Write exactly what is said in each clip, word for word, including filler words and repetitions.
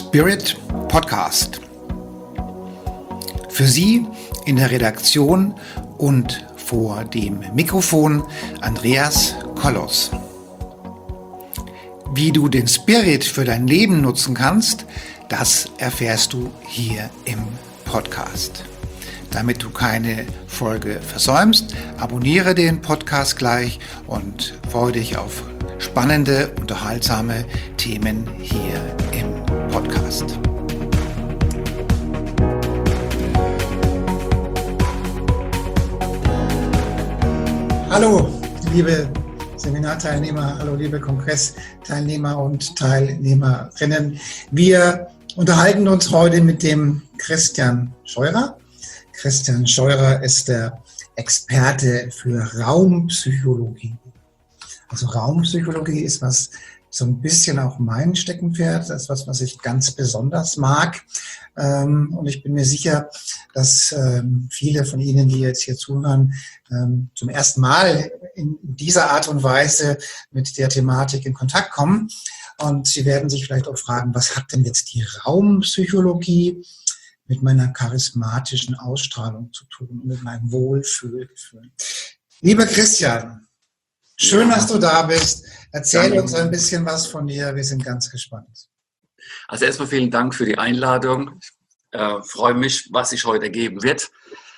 Spirit Podcast. Für Sie in der Redaktion und vor dem Mikrofon Andreas Kollos. Wie du den Spirit für dein Leben nutzen kannst, das erfährst du hier im Podcast. Damit du keine Folge versäumst, abonniere den Podcast gleich und freue dich auf spannende, unterhaltsame Themen hier im Podcast. Hallo, liebe Seminarteilnehmer, hallo, liebe Kongressteilnehmer und Teilnehmerinnen. Wir unterhalten uns heute mit dem Christian Scheurer. Christian Scheurer ist der Experte für Raumpsychologie. Also Raumpsychologie ist was, so ein bisschen auch mein Steckenpferd, das ist was, was ich ganz besonders mag. Und ich bin mir sicher, dass viele von Ihnen, die jetzt hier zuhören, zum ersten Mal in dieser Art und Weise mit der Thematik in Kontakt kommen. Und Sie werden sich vielleicht auch fragen, was hat denn jetzt die Raumpsychologie mit meiner charismatischen Ausstrahlung zu tun, mit meinem Wohlfühlgefühl? Lieber Christian, schön, dass du da bist. Erzähl Danke. uns ein bisschen was von dir. Wir sind ganz gespannt. Also erstmal vielen Dank für die Einladung. Ich äh, freue mich, was sich heute ergeben wird.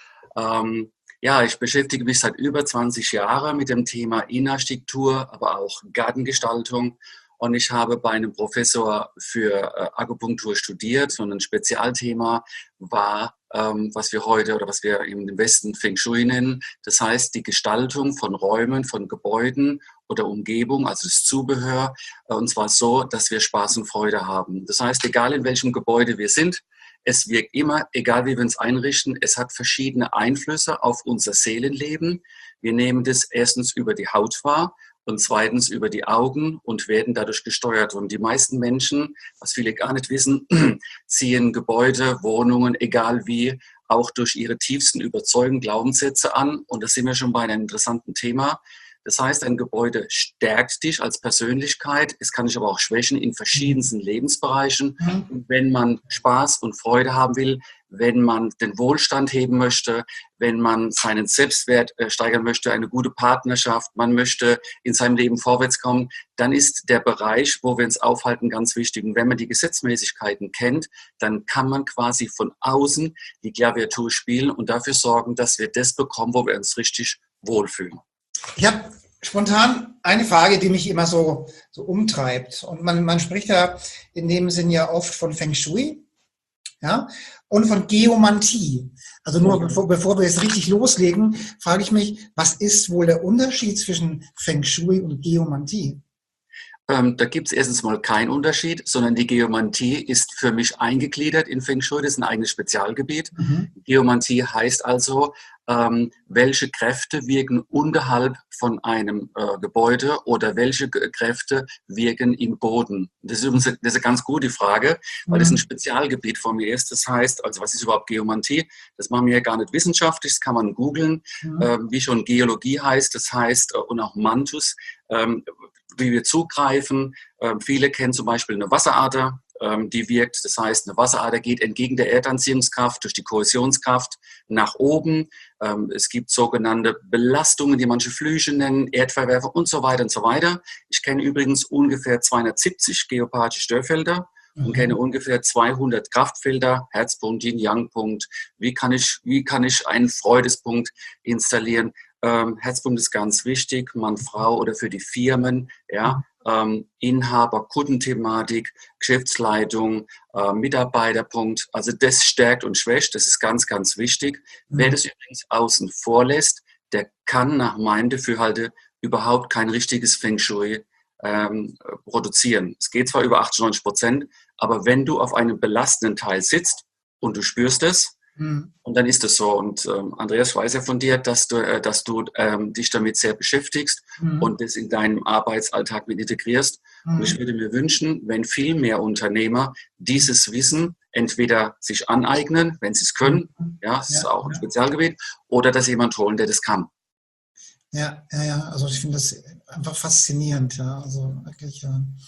Ähm, ja, ich beschäftige mich seit über zwanzig Jahren mit dem Thema Innenarchitektur, aber auch Gartengestaltung. Und ich habe bei einem Professor für äh, Akupunktur studiert und ein Spezialthema war, ähm, was wir heute oder was wir im Westen Feng Shui nennen. Das heißt, die Gestaltung von Räumen, von Gebäuden oder Umgebung, also das Zubehör, äh, und zwar so, dass wir Spaß und Freude haben. Das heißt, egal in welchem Gebäude wir sind, es wirkt immer, egal wie wir uns einrichten, es hat verschiedene Einflüsse auf unser Seelenleben. Wir nehmen das erstens über die Haut wahr und zweitens über die Augen und werden dadurch gesteuert. Und die meisten Menschen, was viele gar nicht wissen, ziehen Gebäude, Wohnungen, egal wie, auch durch ihre tiefsten Überzeugungen, Glaubenssätze an. Und da sind wir schon bei einem interessanten Thema. Das heißt, ein Gebäude stärkt dich als Persönlichkeit. Es kann dich aber auch schwächen in verschiedensten Lebensbereichen. Und wenn man Spaß und Freude haben will, wenn man den Wohlstand heben möchte, wenn man seinen Selbstwert steigern möchte, eine gute Partnerschaft, man möchte in seinem Leben vorwärts kommen, dann ist der Bereich, wo wir uns aufhalten, ganz wichtig. Und wenn man die Gesetzmäßigkeiten kennt, dann kann man quasi von außen die Klaviatur spielen und dafür sorgen, dass wir das bekommen, wo wir uns richtig wohlfühlen. Ich habe spontan eine Frage, die mich immer so, so umtreibt. Und man, man spricht ja in dem Sinn ja oft von Feng Shui, ja, und von Geomantie. Also nur bevor, bevor wir jetzt richtig loslegen, frage ich mich, was ist wohl der Unterschied zwischen Feng Shui und Geomantie? Ähm, da gibt es erstens mal keinen Unterschied, sondern die Geomantie ist für mich eingegliedert in Feng Shui, das ist ein eigenes Spezialgebiet. Mhm. Geomantie heißt also, ähm, welche Kräfte wirken unterhalb von einem äh, Gebäude oder welche G- Kräfte wirken im Boden. Das ist übrigens das ist eine ganz gute Frage, weil mhm. das ein Spezialgebiet von mir ist. Das heißt, also was ist überhaupt Geomantie? Das machen wir ja gar nicht wissenschaftlich, das kann man googeln, mhm. äh, wie schon Geologie heißt, das heißt, äh, und auch Mantus, ähm, wie wir zugreifen. Ähm, viele kennen zum Beispiel eine Wasserader, ähm, die wirkt. Das heißt, eine Wasserader geht entgegen der Erdanziehungskraft durch die Kohäsionskraft nach oben. Ähm, es gibt sogenannte Belastungen, die manche Flüche nennen, Erdverwerfer und so weiter und so weiter. Ich kenne übrigens ungefähr zweihundertsiebzig geopathische Störfelder mhm. und kenne ungefähr zweihundert Kraftfelder, Herzpunkt, Yin-Yang-Punkt. Wie kann ich, wie kann ich einen Freudespunkt installieren? Ähm, Herzpunkt ist ganz wichtig, Mann, Frau oder für die Firmen, ja, ähm, Inhaber, Kundenthematik, Geschäftsleitung, äh, Mitarbeiterpunkt. Also das stärkt und schwächt, das ist ganz, ganz wichtig. Mhm. Wer das übrigens außen vor lässt, der kann nach meinem Dafürhalte überhaupt kein richtiges Feng Shui ähm, produzieren. Es geht zwar über achtzig, neunzig Prozent, aber wenn du auf einem belastenden Teil sitzt und du spürst es, Mhm. und dann ist es so. Und ähm, Andreas, weiß ja von dir, dass du, äh, dass du ähm, dich damit sehr beschäftigst mhm. und das in deinem Arbeitsalltag mit integrierst. Mhm. Und ich würde mir wünschen, wenn viel mehr Unternehmer dieses Wissen entweder sich aneignen, wenn sie es können, mhm. ja, das ja, ist auch ein ja. Spezialgebiet, oder dass jemand holen, der das kann. Ja, ja, ja. Also ich finde das einfach faszinierend, ja. Also wirklich, ja.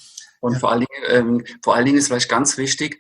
Und ja. vor allen Dingen, ähm, vor allen Dingen ist vielleicht ganz wichtig,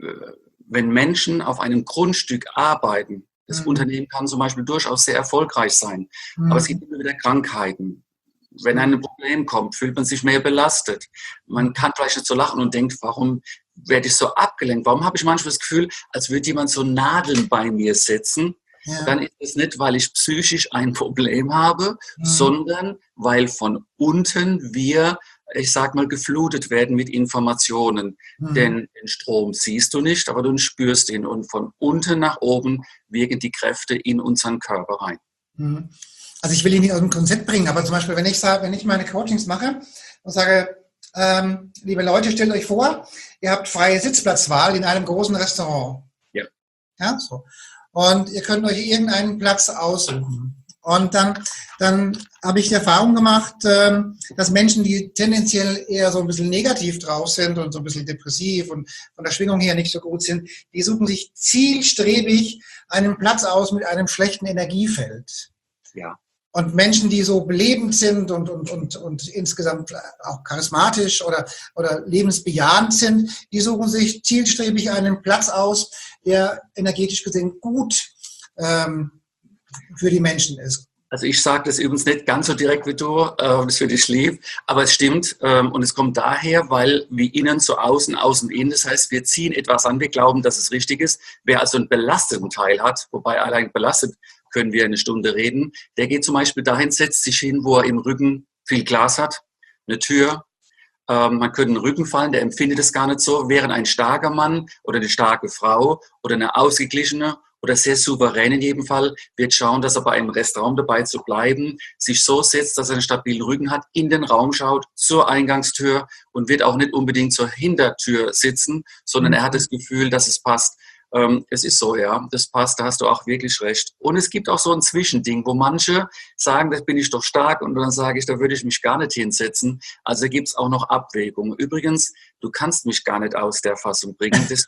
wenn Menschen auf einem Grundstück arbeiten, das mhm. Unternehmen kann zum Beispiel durchaus sehr erfolgreich sein, mhm. aber es gibt immer wieder Krankheiten. Wenn ein Problem kommt, fühlt man sich mehr belastet. Man kann vielleicht nicht so lachen und denkt, warum werde ich so abgelenkt? Warum habe ich manchmal das Gefühl, als würde jemand so Nadeln bei mir setzen? Ja. Dann ist es nicht, weil ich psychisch ein Problem habe, mhm. sondern weil von unten wir, ich sag mal, geflutet werden mit Informationen. Mhm. Denn den Strom siehst du nicht, aber du spürst ihn. Und von unten nach oben wirken die Kräfte in unseren Körper rein. Mhm. Also ich will ihn nicht aus dem Konzept bringen, aber zum Beispiel, wenn ich sage, wenn ich meine Coachings mache und sage, ähm, liebe Leute, stellt euch vor, ihr habt freie Sitzplatzwahl in einem großen Restaurant. Ja. Ja, so. Und ihr könnt euch irgendeinen Platz aussuchen. Und dann, dann habe ich die Erfahrung gemacht, ähm, dass Menschen, die tendenziell eher so ein bisschen negativ drauf sind und so ein bisschen depressiv und von der Schwingung her nicht so gut sind, die suchen sich zielstrebig einen Platz aus mit einem schlechten Energiefeld. Ja. Und Menschen, die so belebend sind und, und, und, und insgesamt auch charismatisch oder, oder lebensbejahend sind, die suchen sich zielstrebig einen Platz aus, der energetisch gesehen gut ähm, für die Menschen ist. Also ich sage das übrigens nicht ganz so direkt wie du, äh, das für dich lieb, aber es stimmt ähm, und es kommt daher, weil wie innen so außen, außen innen, das heißt, wir ziehen etwas an, wir glauben, dass es richtig ist. Wer also einen belasteten Teil hat, wobei allein belastet können wir eine Stunde reden, der geht zum Beispiel dahin, setzt sich hin, wo er im Rücken viel Glas hat, eine Tür, ähm, man könnte einen Rücken fallen, der empfindet es gar nicht so, während ein starker Mann oder eine starke Frau oder eine ausgeglichene oder sehr souverän in jedem Fall wird schauen, dass er bei einem Restaurant dabei zu bleiben, sich so setzt, dass er einen stabilen Rücken hat, in den Raum schaut, zur Eingangstür und wird auch nicht unbedingt zur Hintertür sitzen, sondern er hat das Gefühl, dass es passt. Ähm, es ist so, ja, das passt, da hast du auch wirklich recht. Und es gibt auch so ein Zwischending, wo manche sagen, da bin ich doch stark und dann sage ich, da würde ich mich gar nicht hinsetzen. Also gibt es auch noch Abwägungen. Übrigens, du kannst mich gar nicht aus der Fassung bringen. Das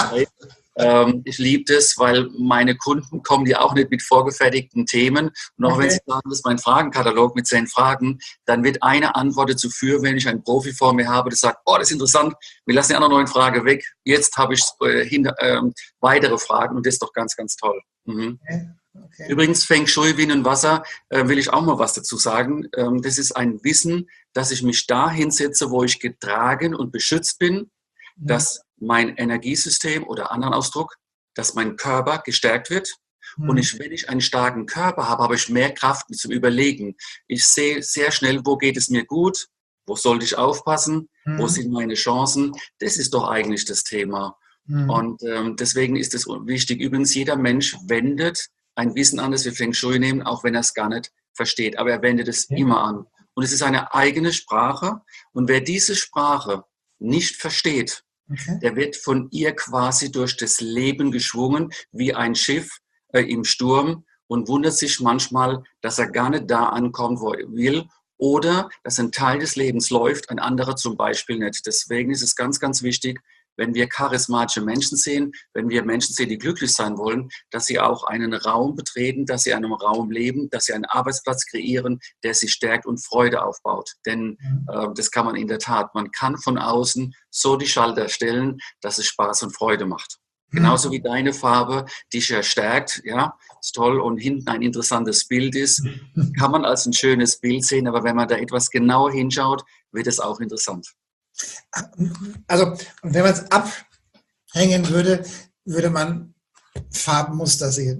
ähm, ich liebe das, weil meine Kunden kommen ja auch nicht mit vorgefertigten Themen. Und auch okay. wenn sie sagen, das ist mein Fragenkatalog mit zehn Fragen, dann wird eine Antwort dazu führen, wenn ich einen Profi vor mir habe, der sagt, oh, das ist interessant, wir lassen die andere neuen Frage weg. Jetzt habe ich äh, hinter, äh, weitere Fragen und das ist doch ganz, ganz toll. Mhm. Okay. Okay. Übrigens, Feng Shui, Wind und Wasser, äh, will ich auch mal was dazu sagen. Ähm, das ist ein Wissen, dass ich mich da hinsetze, wo ich getragen und beschützt bin, mhm. dass mein Energiesystem oder anderen Ausdruck, dass mein Körper gestärkt wird. Mhm. Und ich, wenn ich einen starken Körper habe, habe ich mehr Kraft zum Überlegen. Ich sehe sehr schnell, wo geht es mir gut, wo sollte ich aufpassen, mhm. wo sind meine Chancen. Das ist doch eigentlich das Thema. Mhm. Und ähm, deswegen ist es wichtig. Übrigens, jeder Mensch wendet ein Wissen an, das wir Feng Shui nehmen, auch wenn er es gar nicht versteht. Aber er wendet es ja. immer an. Und es ist eine eigene Sprache. Und wer diese Sprache nicht versteht, okay. der wird von ihr quasi durch das Leben geschwungen, wie ein Schiff äh, im Sturm und wundert sich manchmal, dass er gar nicht da ankommt, wo er will. Oder dass ein Teil des Lebens läuft, ein anderer zum Beispiel nicht. Deswegen ist es ganz, ganz wichtig, wenn wir charismatische Menschen sehen, wenn wir Menschen sehen, die glücklich sein wollen, dass sie auch einen Raum betreten, dass sie in einem Raum leben, dass sie einen Arbeitsplatz kreieren, der sie stärkt und Freude aufbaut. Denn äh, das kann man in der Tat. Man kann von außen so die Schalter stellen, dass es Spaß und Freude macht. Genauso wie deine Farbe dich ja stärkt, ja, ist toll und hinten ein interessantes Bild ist, kann man als ein schönes Bild sehen, aber wenn man da etwas genauer hinschaut, wird es auch interessant. Also, wenn man es abhängen würde, würde man Farbenmuster sehen.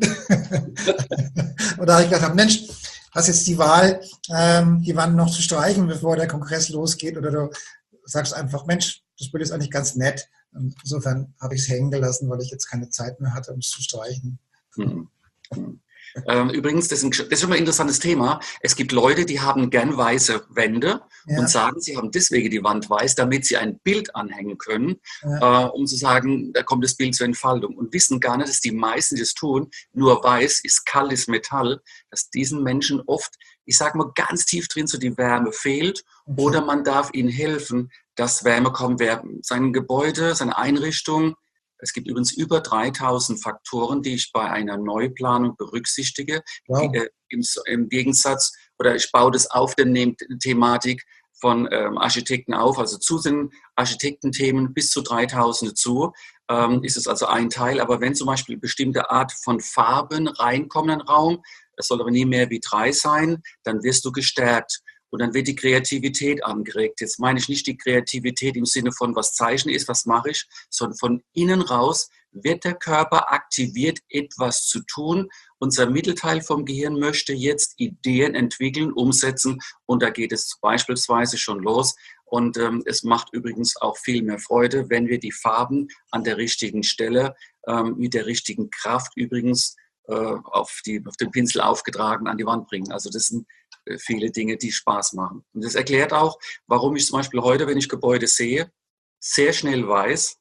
Und da habe ich gedacht, Mensch, hast jetzt die Wahl, ähm, die Wand noch zu streichen, bevor der Kongress losgeht, oder du sagst einfach, Mensch, das Bild ist eigentlich ganz nett. Und insofern habe ich es hängen gelassen, weil ich jetzt keine Zeit mehr hatte, um es zu streichen. Hm. Hm. Ähm, übrigens, das ist, ein, das ist schon mal ein interessantes Thema. Es gibt Leute, die haben gern weiße Wände ja. und sagen, sie haben deswegen die Wand weiß, damit sie ein Bild anhängen können, ja. äh, um zu sagen, da kommt das Bild zur Entfaltung. Und wissen gar nicht, dass die meisten, die das tun, nur weiß ist kaltes Metall, dass diesen Menschen oft, ich sage mal, ganz tief drin so die Wärme fehlt okay. oder man darf ihnen helfen, dass Wärme kommt, sein Gebäude, seine Einrichtung. Es gibt übrigens über dreitausend Faktoren, die ich bei einer Neuplanung berücksichtige. Wow. Die, äh, im, im Gegensatz, oder ich baue das auf der Thematik, von ähm, Architekten auf, also zu den Architektenthemen bis zu dreitausend zu, ähm, ist es also ein Teil. Aber wenn zum Beispiel eine bestimmte Art von Farben reinkommen in den Raum, es soll aber nie mehr wie drei sein, dann wirst du gestärkt. Und dann wird die Kreativität angeregt. Jetzt meine ich nicht die Kreativität im Sinne von, was Zeichen ist, was mache ich, sondern von innen raus wird der Körper aktiviert, etwas zu tun. Unser Mittelteil vom Gehirn möchte jetzt Ideen entwickeln, umsetzen. Und da geht es beispielsweise schon los. Und ähm, es macht übrigens auch viel mehr Freude, wenn wir die Farben an der richtigen Stelle, ähm, mit der richtigen Kraft übrigens äh, auf, die, auf den Pinsel aufgetragen an die Wand bringen. Also das sind äh, viele Dinge, die Spaß machen. Und das erklärt auch, warum ich zum Beispiel heute, wenn ich Gebäude sehe, sehr schnell weiß,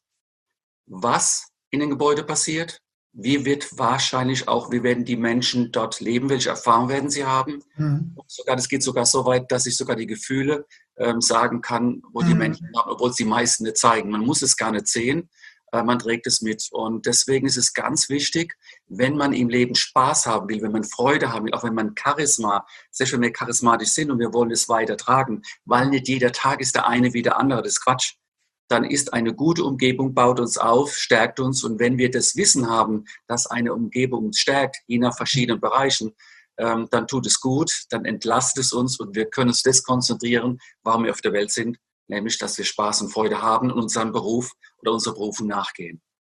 was in den Gebäuden passiert, wie wird wahrscheinlich auch, wie werden die Menschen dort leben, welche Erfahrungen werden sie haben. Mhm. Sogar, das geht sogar so weit, dass ich sogar die Gefühle ähm, sagen kann, wo mhm. die Menschen haben, obwohl es die meisten nicht zeigen. Man muss es gar nicht sehen, äh, man trägt es mit. Und deswegen ist es ganz wichtig, wenn man im Leben Spaß haben will, wenn man Freude haben will, auch wenn man Charisma, selbst wenn wir charismatisch sind und wir wollen es weitertragen, weil nicht jeder Tag ist der eine wie der andere, das ist Quatsch. Dann ist eine gute Umgebung, baut uns auf, stärkt uns. Und wenn wir das Wissen haben, dass eine Umgebung uns stärkt, je nach verschiedenen Bereichen, ähm, dann tut es gut, dann entlastet es uns und wir können uns das konzentrieren, warum wir auf der Welt sind, nämlich, dass wir Spaß und Freude haben und unserem Beruf oder unserer Berufung nachgehen.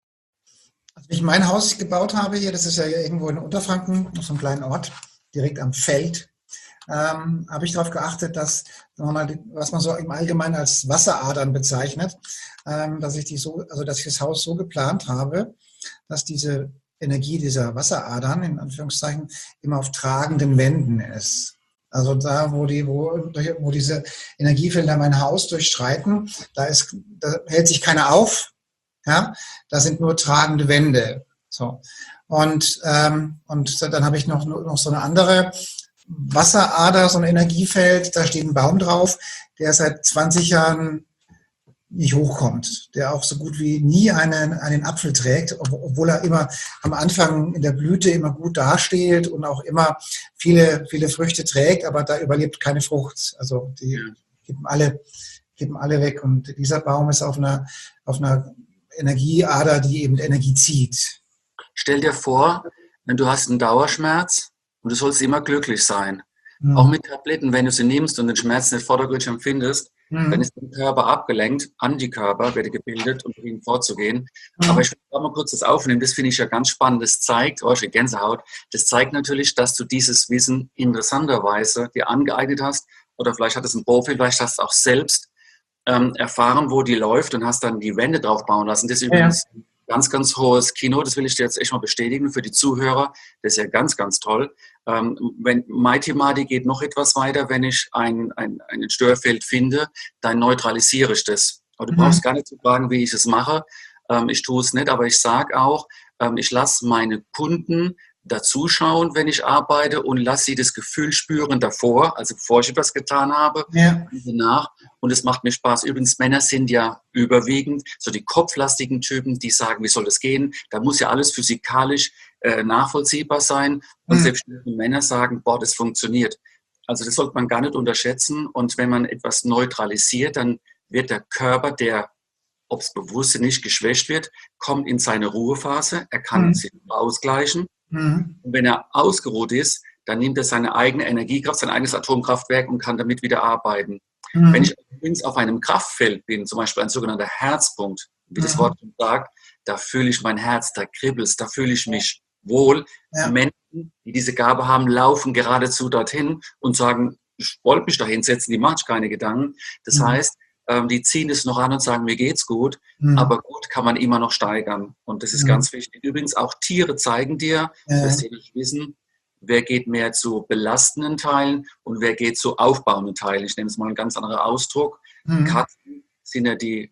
Als ich mein Haus gebaut habe hier, das ist ja irgendwo in Unterfranken, auf so einem kleinen Ort, direkt am Feld, Ähm, habe ich darauf geachtet, dass, sagen wir mal, was man so im Allgemeinen als Wasseradern bezeichnet, ähm, dass ich die so, also dass ich das Haus so geplant habe, dass diese Energie dieser Wasseradern in Anführungszeichen immer auf tragenden Wänden ist. Also da, wo die, wo, wo diese Energiefelder mein Haus durchstreiten, da ist, da hält sich keiner auf, ja, da sind nur tragende Wände. So. Und, ähm, und dann habe ich noch, noch so eine andere Wasserader, so ein Energiefeld, da steht ein Baum drauf, der seit zwanzig Jahren nicht hochkommt, der auch so gut wie nie einen, einen Apfel trägt, obwohl er immer am Anfang in der Blüte immer gut dasteht und auch immer viele, viele Früchte trägt, aber da überlebt keine Frucht. Also die geben alle, geben alle weg. Und dieser Baum ist auf einer, auf einer Energieader, die eben Energie zieht. Stell dir vor, wenn du hast einen Dauerschmerz, und du sollst immer glücklich sein. Mhm. Auch mit Tabletten, wenn du sie nimmst und den Schmerz nicht vordergründig empfindest, mhm. dann ist der Körper abgelenkt, Antikörper werden gebildet, um gegen vorzugehen. Mhm. Aber ich will auch mal kurz das aufnehmen, das finde ich ja ganz spannend. Das zeigt, oh, ich Gänsehaut, das zeigt natürlich, dass du dieses Wissen interessanterweise dir angeeignet hast oder vielleicht hat es ein Profi, vielleicht hast du auch selbst ähm, erfahren, wo die läuft und hast dann die Wände drauf bauen lassen. Das ist übrigens ja. Ganz, ganz hohes Kino, das will ich dir jetzt echt mal bestätigen für die Zuhörer. Das ist ja ganz, ganz toll. Ähm, wenn, meine Thematik geht noch etwas weiter, wenn ich ein, ein, ein Störfeld finde, dann neutralisiere ich das. Aber du mhm. brauchst gar nicht zu fragen, wie ich es mache. Ähm, ich tue es nicht, aber ich sage auch, ähm, ich lasse meine Kunden dazuschauen, wenn ich arbeite und lasse sie das Gefühl spüren davor, also bevor ich etwas getan habe, ja. danach. Und es macht mir Spaß. Übrigens, Männer sind ja überwiegend so die kopflastigen Typen, die sagen, wie soll das gehen? Da muss ja alles physikalisch äh, nachvollziehbar sein. Und mhm. selbst Männer sagen, boah, das funktioniert. Also das sollte man gar nicht unterschätzen. Und wenn man etwas neutralisiert, dann wird der Körper, der, ob es bewusst nicht geschwächt wird, kommt in seine Ruhephase. Er kann mhm. sich ausgleichen. Mhm. Und wenn er ausgeruht ist, dann nimmt er seine eigene Energiekraft, sein eigenes Atomkraftwerk und kann damit wieder arbeiten. Mhm. Wenn ich übrigens auf einem Kraftfeld bin, zum Beispiel ein sogenannter Herzpunkt, wie mhm. das Wort sagt, da fühle ich mein Herz, da kribbelst, da fühle ich mich wohl. Ja. Menschen, die diese Gabe haben, laufen geradezu dorthin und sagen, ich wollte mich da hinsetzen, die machen sich keine Gedanken. Das mhm. heißt, die ziehen es noch an und sagen, mir geht's gut, mhm. aber gut kann man immer noch steigern. Und das ist mhm. ganz wichtig. Übrigens auch Tiere zeigen dir, ja. dass sie nicht wissen, wer geht mehr zu belastenden Teilen und wer geht zu aufbauenden Teilen. Ich nehme es mal einen ganz anderen Ausdruck. Mhm. Katzen sind ja die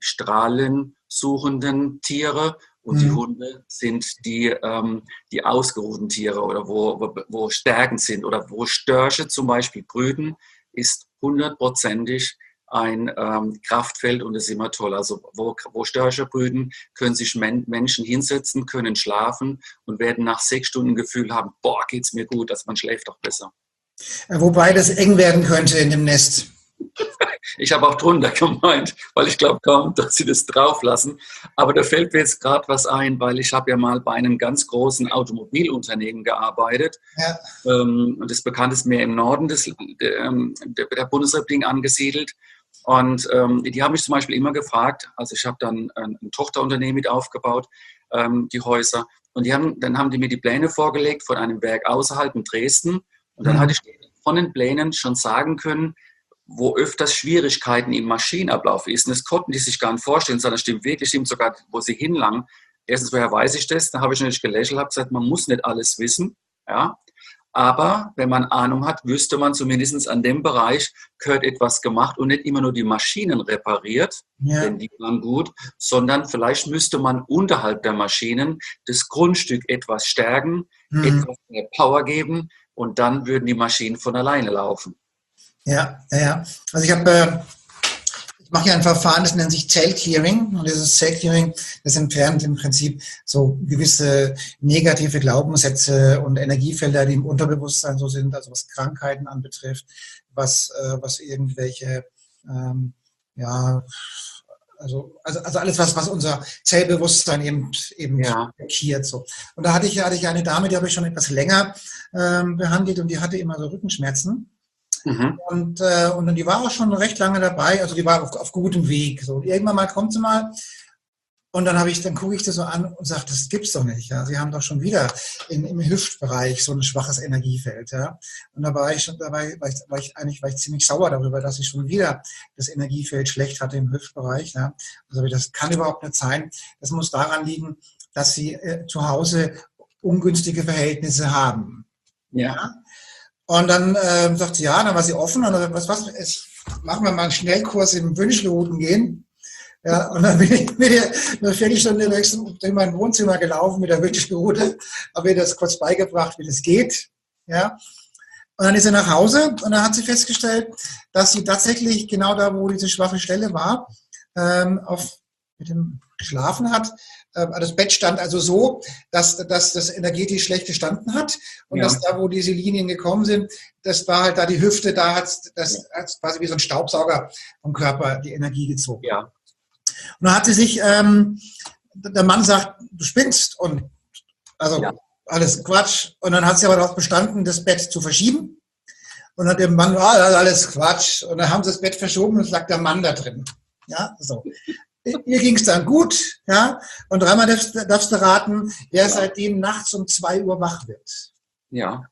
strahlensuchenden Tiere und mhm. die Hunde sind die, ähm, die ausgeruhten Tiere oder wo, wo, wo Stärken sind oder wo Störche zum Beispiel brüten, ist hundertprozentig ein ähm, Kraftfeld und das ist immer toll. Also wo, wo Störche brüten, können sich Men- Menschen hinsetzen, können schlafen und werden nach sechs Stunden Gefühl haben, boah, geht's mir gut, dass man schläft auch besser. Wobei das eng werden könnte in dem Nest. Ich habe auch drunter gemeint, weil ich glaube kaum, dass sie das drauf lassen. Aber da fällt mir jetzt gerade was ein, weil ich habe ja mal bei einem ganz großen Automobilunternehmen gearbeitet. Ja. Ähm, und das bekannt ist mehr im Norden des, der, der Bundesrepublik angesiedelt. Und ähm, die haben mich zum Beispiel immer gefragt, also ich habe dann ein, ein Tochterunternehmen mit aufgebaut, ähm, die Häuser. Und die haben, dann haben die mir die Pläne vorgelegt von einem Werk außerhalb in Dresden. Und dann Mhm. hatte ich von den Plänen schon sagen können, wo öfters Schwierigkeiten im Maschinenablauf ist. Und das konnten die sich gar nicht vorstellen, sondern stimmt wirklich, stimmt sogar, wo sie hinlangen. Erstens, woher weiß ich das? Da habe ich natürlich gelächelt, habe gesagt, man muss nicht alles wissen. Ja. Aber wenn man Ahnung hat, wüsste man zumindest an dem Bereich, gehört etwas gemacht und nicht immer nur die Maschinen repariert, Ja. denn die waren gut, sondern vielleicht müsste man unterhalb der Maschinen das Grundstück etwas stärken, Mhm. etwas mehr Power geben und dann würden die Maschinen von alleine laufen. Ja, ja, ja. Also ich habe, äh, ich mache ja ein Verfahren, das nennt sich Cell Clearing. Und dieses Cell Clearing, das entfernt im Prinzip so gewisse negative Glaubenssätze und Energiefelder, die im Unterbewusstsein so sind, also was Krankheiten anbetrifft, was, äh, was irgendwelche, ähm, ja, also, also, also alles, was, was unser Zellbewusstsein eben, eben Ja. blockiert. So. Und da hatte ich, hatte ich eine Dame, die habe ich schon etwas länger ähm, behandelt und die hatte immer so Rückenschmerzen. Mhm. Und, äh, und die war auch schon recht lange dabei, also die war auf, auf gutem Weg. So. Und irgendwann mal kommt sie mal und dann habe ich, dann gucke ich das so an und sage, das gibt's doch nicht. Ja, sie haben doch schon wieder in, im Hüftbereich so ein schwaches Energiefeld. Ja, und da war ich schon dabei, war ich, war ich eigentlich war ich ziemlich sauer darüber, dass ich schon wieder das Energiefeld schlecht hatte im Hüftbereich. Ja, also das kann überhaupt nicht sein. Das muss daran liegen, dass sie äh, zu Hause ungünstige Verhältnisse haben. Ja. Ja? Und dann äh, sagt sie, ja, dann war sie offen und dann was, was, jetzt machen wir mal einen Schnellkurs im Wünschelrouten gehen. Ja, und dann bin ich mit der, eine Viertelstunde durch mein Wohnzimmer gelaufen mit der Wünschelroute, habe ihr das kurz beigebracht, wie das geht. Ja. Und dann ist sie nach Hause und dann hat sie festgestellt, dass sie tatsächlich genau da, wo diese schwache Stelle war, ähm, auf, mit dem geschlafen hat. Das Bett stand also so, dass, dass das energetisch schlecht gestanden hat und Ja. dass da, wo diese Linien gekommen sind, das war halt da die Hüfte, da hat das hat's quasi wie so ein Staubsauger vom Körper die Energie gezogen. Ja. Und dann hat sie sich, ähm, der Mann sagt, du spinnst und also Ja. alles Quatsch. Und dann hat sie aber darauf bestanden, das Bett zu verschieben. Und dann hat der Mann, ah, alles Quatsch. Und dann haben sie das Bett verschoben und es lag der Mann da drin. Ja, so. Ihr ging es dann gut, ja, und dreimal darfst, darfst du raten, wer Ja. seitdem nachts um zwei Uhr wach wird. Ja.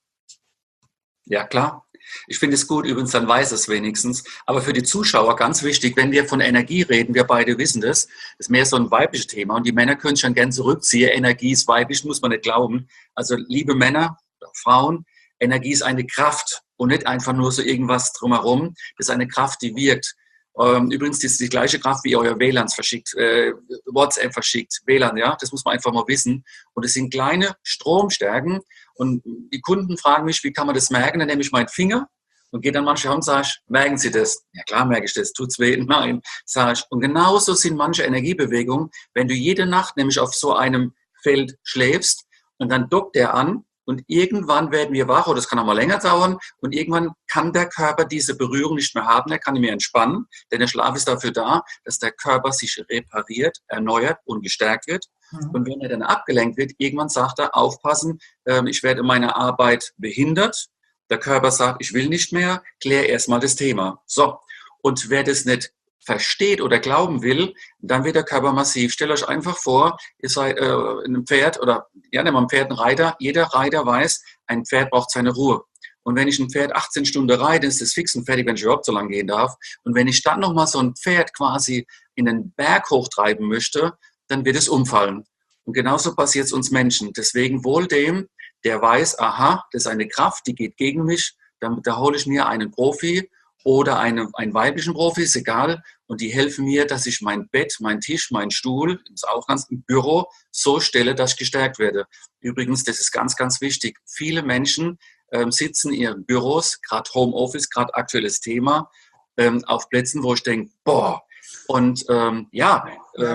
Ja, klar. Ich finde es gut, übrigens, dann weiß es wenigstens. Aber für die Zuschauer ganz wichtig, wenn wir von Energie reden, wir beide wissen das, das ist mehr so ein weibliches Thema und die Männer können schon gern zurückziehen. Energie ist weiblich, muss man nicht glauben. Also, liebe Männer, Frauen, Energie ist eine Kraft und nicht einfach nur so irgendwas drumherum. Das ist eine Kraft, die wirkt. Übrigens, das ist die gleiche Kraft, wie ihr euer W L A N verschickt, äh, WhatsApp verschickt, W L A N, ja, das muss man einfach mal wissen. Und es sind kleine Stromstärken. Und die Kunden fragen mich, wie kann man das merken? Dann nehme ich meinen Finger und gehe dann manchmal und sage, merken Sie das? Ja klar, merke ich das. Tut's weh? Nein, sage ich. Und genauso sind manche Energiebewegungen, wenn du jede Nacht nämlich auf so einem Feld schläfst und dann dockt der an, und irgendwann werden wir wach, oder das kann auch mal länger dauern, und irgendwann kann der Körper diese Berührung nicht mehr haben, er kann nicht mehr entspannen, denn der Schlaf ist dafür da, dass der Körper sich repariert, erneuert und gestärkt wird. Mhm. Und wenn er dann abgelenkt wird, irgendwann sagt er, aufpassen, äh, ich werde in meiner Arbeit behindert. Der Körper sagt, ich will nicht mehr, klär erstmal das Thema. So, und wer das nicht versteht oder glauben will, dann wird der Körper massiv. Stellt euch einfach vor, ihr seid äh, in einem Pferd oder ja, nehmen wir ein Pferd, ein Reiter. Jeder Reiter weiß, ein Pferd braucht seine Ruhe. Und wenn ich ein Pferd achtzehn Stunden reite, ist das fix und fertig, wenn ich überhaupt so lange gehen darf. Und wenn ich dann nochmal so ein Pferd quasi in den Berg hochtreiben möchte, dann wird es umfallen. Und genauso passiert es uns Menschen. Deswegen wohl dem, der weiß, aha, das ist eine Kraft, die geht gegen mich, dann, da hole ich mir einen Profi oder eine, einen weiblichen Profi, ist egal. Und die helfen mir, dass ich mein Bett, mein Tisch, mein Stuhl, das ist auch ganz im Büro, so stelle, dass ich gestärkt werde. Übrigens, das ist ganz, ganz wichtig. Viele Menschen ähm, sitzen in ihren Büros, gerade Homeoffice, gerade aktuelles Thema, ähm, auf Plätzen, wo ich denke, boah, und ähm, ja, ähm,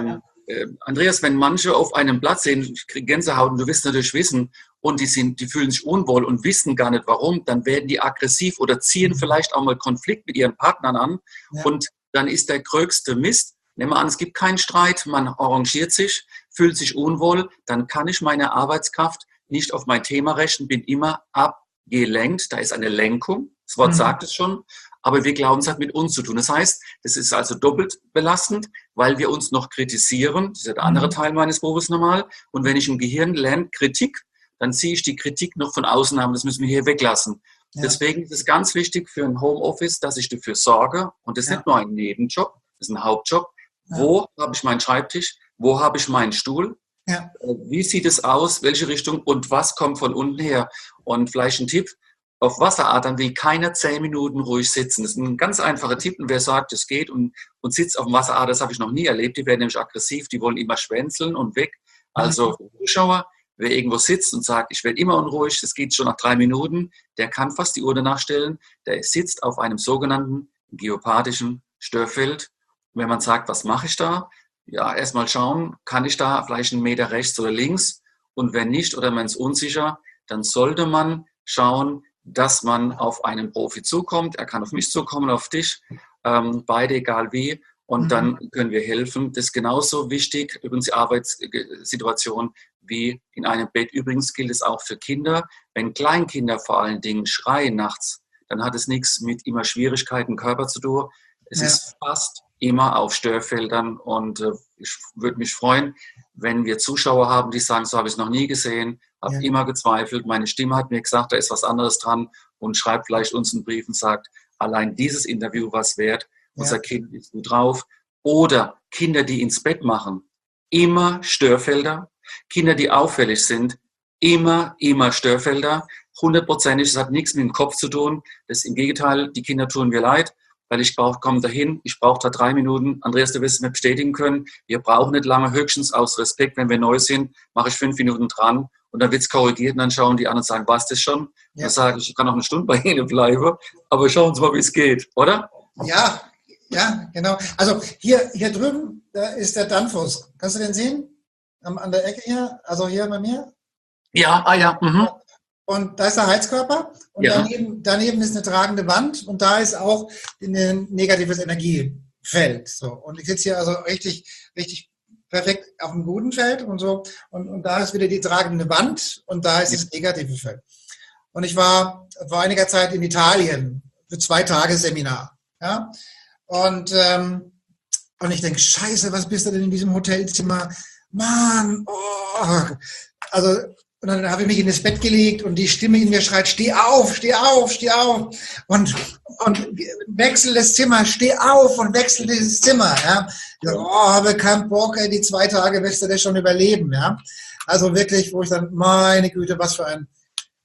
äh, Andreas, wenn manche auf einem Platz sehen, ich kriege Gänsehaut und du wirst natürlich wissen, und die, sind, die fühlen sich unwohl und wissen gar nicht warum, dann werden die aggressiv oder ziehen vielleicht auch mal Konflikt mit ihren Partnern an. Ja. Und dann ist der größte Mist. Nehmen wir an, es gibt keinen Streit, man arrangiert sich, fühlt sich unwohl, dann kann ich meine Arbeitskraft nicht auf mein Thema rechnen, bin immer abgelenkt. Da ist eine Lenkung, das Wort mhm. sagt es schon, aber wir glauben, es hat mit uns zu tun. Das heißt, das ist also doppelt belastend, weil wir uns noch kritisieren. Das ist ja der andere Teil meines Berufes normal. Und wenn ich im Gehirn lerne Kritik, dann ziehe ich die Kritik noch von außen an. Das müssen wir hier weglassen. Ja. Deswegen ist es ganz wichtig für ein Homeoffice, dass ich dafür sorge. Und das ist ja. nicht nur ein Nebenjob, das ist ein Hauptjob. Ja. Wo habe ich meinen Schreibtisch? Wo habe ich meinen Stuhl? Ja. Wie sieht es aus? Welche Richtung? Und was kommt von unten her? Und vielleicht ein Tipp. Auf Wasseradern will keiner zehn Minuten ruhig sitzen. Das ist ein ganz einfacher Tipp. Und wer sagt, es geht und, und sitzt auf dem Wasserader, das habe ich noch nie erlebt. Die werden nämlich aggressiv, die wollen immer schwänzeln und weg. Also Zuschauer, wer irgendwo sitzt und sagt, ich werde immer unruhig, das geht schon nach drei Minuten, der kann fast die Uhr danach stellen. Der sitzt auf einem sogenannten geopathischen Störfeld. Und wenn man sagt, was mache ich da? Ja, erstmal schauen, kann ich da vielleicht einen Meter rechts oder links? Und wenn nicht oder man ist unsicher, dann sollte man schauen, dass man auf einen Profi zukommt. Er kann auf mich zukommen, auf dich, ähm, beide, egal wie. Und mhm. dann können wir helfen. Das ist genauso wichtig, übrigens die Arbeitssituation, wie in einem Bett. Übrigens gilt es auch für Kinder. Wenn Kleinkinder vor allen Dingen schreien nachts, dann hat es nichts mit immer Schwierigkeiten im Körper zu tun. Es ja. ist fast immer auf Störfeldern. Und äh, ich würde mich freuen, wenn wir Zuschauer haben, die sagen, so habe ich es noch nie gesehen, habe ja. immer gezweifelt, meine Stimme hat mir gesagt, da ist was anderes dran und schreibt vielleicht uns einen Brief und sagt, allein dieses Interview was wert, unser ja. Kind ist gut drauf. Oder Kinder, die ins Bett machen, immer Störfelder. Kinder, die auffällig sind, immer, immer Störfelder. Hundertprozentig, das hat nichts mit dem Kopf zu tun. Das im Gegenteil, die Kinder tun mir leid, weil ich brauche, komme dahin, ich brauche da drei Minuten. Andreas, du wirst es mir bestätigen können. Wir brauchen nicht lange, höchstens aus Respekt, wenn wir neu sind, mache ich fünf Minuten dran und dann wird es korrigiert und dann schauen die an und sagen, was das schon? Ja. Dann sage ich, ich kann noch eine Stunde bei Ihnen bleiben, aber schauen Sie mal, wie es geht, oder? Ja, ja, genau. Also hier, hier drüben, da ist der Danfoss. Kannst du den sehen? Am, an der Ecke hier, also hier bei mir? Ja, ah ja. Mhm. Und da ist der Heizkörper und ja. daneben, daneben ist eine tragende Wand und da ist auch ein negatives Energiefeld. So. Und ich sitze hier also richtig, richtig perfekt auf einem guten Feld und so. Und, und da ist wieder die tragende Wand und da ist das negative Feld. Und ich war vor einiger Zeit in Italien für zwei Tage Seminar. Ja? Und, ähm, und ich denke, scheiße, was bist du denn in diesem Hotelzimmer? Mann, oh. Also, und dann habe ich mich in das Bett gelegt und die Stimme in mir schreit, steh auf, steh auf, steh auf. Und, und wechsel das Zimmer, steh auf und wechsel dieses Zimmer. Ja. Ich dachte, oh, habe keinen Bock, ey, die zwei Tage wirst du das schon überleben. Ja. Also wirklich, wo ich dann, meine Güte, was für ein...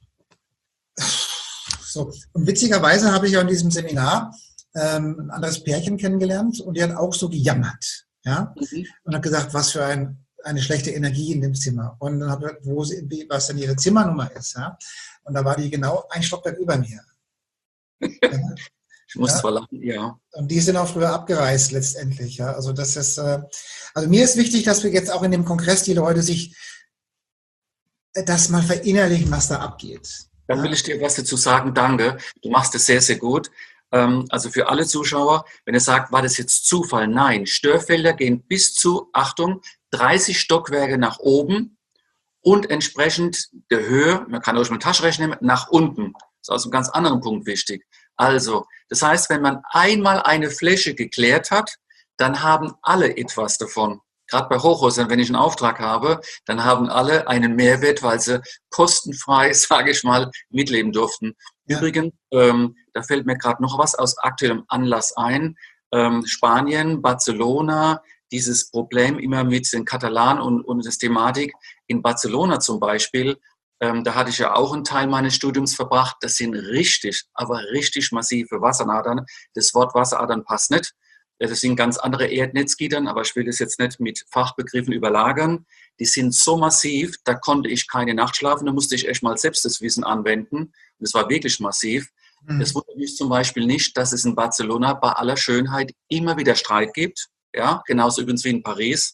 So. Und witzigerweise habe ich ja in diesem Seminar ähm, ein anderes Pärchen kennengelernt und die hat auch so gejammert. Ja. Mhm. Und hat gesagt, was für ein eine schlechte Energie in dem Zimmer. Und dann habe ich gesagt, wo sie, was denn ihre Zimmernummer ist. Ja? Und da war die genau ein Stockwerk über mir. Ja? Ich muss ja? zwar lachen, ja. Und die sind auch früher abgereist letztendlich. Ja? Also das ist, äh, also mir ist wichtig, dass wir jetzt auch in dem Kongress die Leute sich das mal verinnerlichen, was da abgeht. Dann ja? will ich dir was dazu sagen. Danke. Du machst es sehr, sehr gut. Also für alle Zuschauer, wenn ihr sagt, war das jetzt Zufall? Nein, Störfelder gehen bis zu, Achtung, dreißig Stockwerke nach oben und entsprechend der Höhe, man kann euch mit Taschenrechner nehmen, nach unten. Das ist aus einem ganz anderen Punkt wichtig. Also, das heißt, wenn man einmal eine Fläche geklärt hat, dann haben alle etwas davon. Gerade bei Hochhäusern, wenn ich einen Auftrag habe, dann haben alle einen Mehrwert, weil sie kostenfrei, sage ich mal, mitleben durften. Ja. Übrigens, ähm, da fällt mir gerade noch was aus aktuellem Anlass ein. Ähm, Spanien, Barcelona, dieses Problem immer mit den Katalanen und, und das Thematik. In Barcelona zum Beispiel, ähm, da hatte ich ja auch einen Teil meines Studiums verbracht. Das sind richtig, aber richtig massive Wasseradern. Das Wort Wasseradern passt nicht. Das sind ganz andere Erdnetzgittern, aber ich will das jetzt nicht mit Fachbegriffen überlagern. Die sind so massiv, da konnte ich keine Nacht schlafen, da musste ich echt mal selbst das Wissen anwenden. Und es war wirklich massiv. Mhm. Es wundert mich zum Beispiel nicht, dass es in Barcelona bei aller Schönheit immer wieder Streit gibt. Ja, genauso übrigens wie in Paris.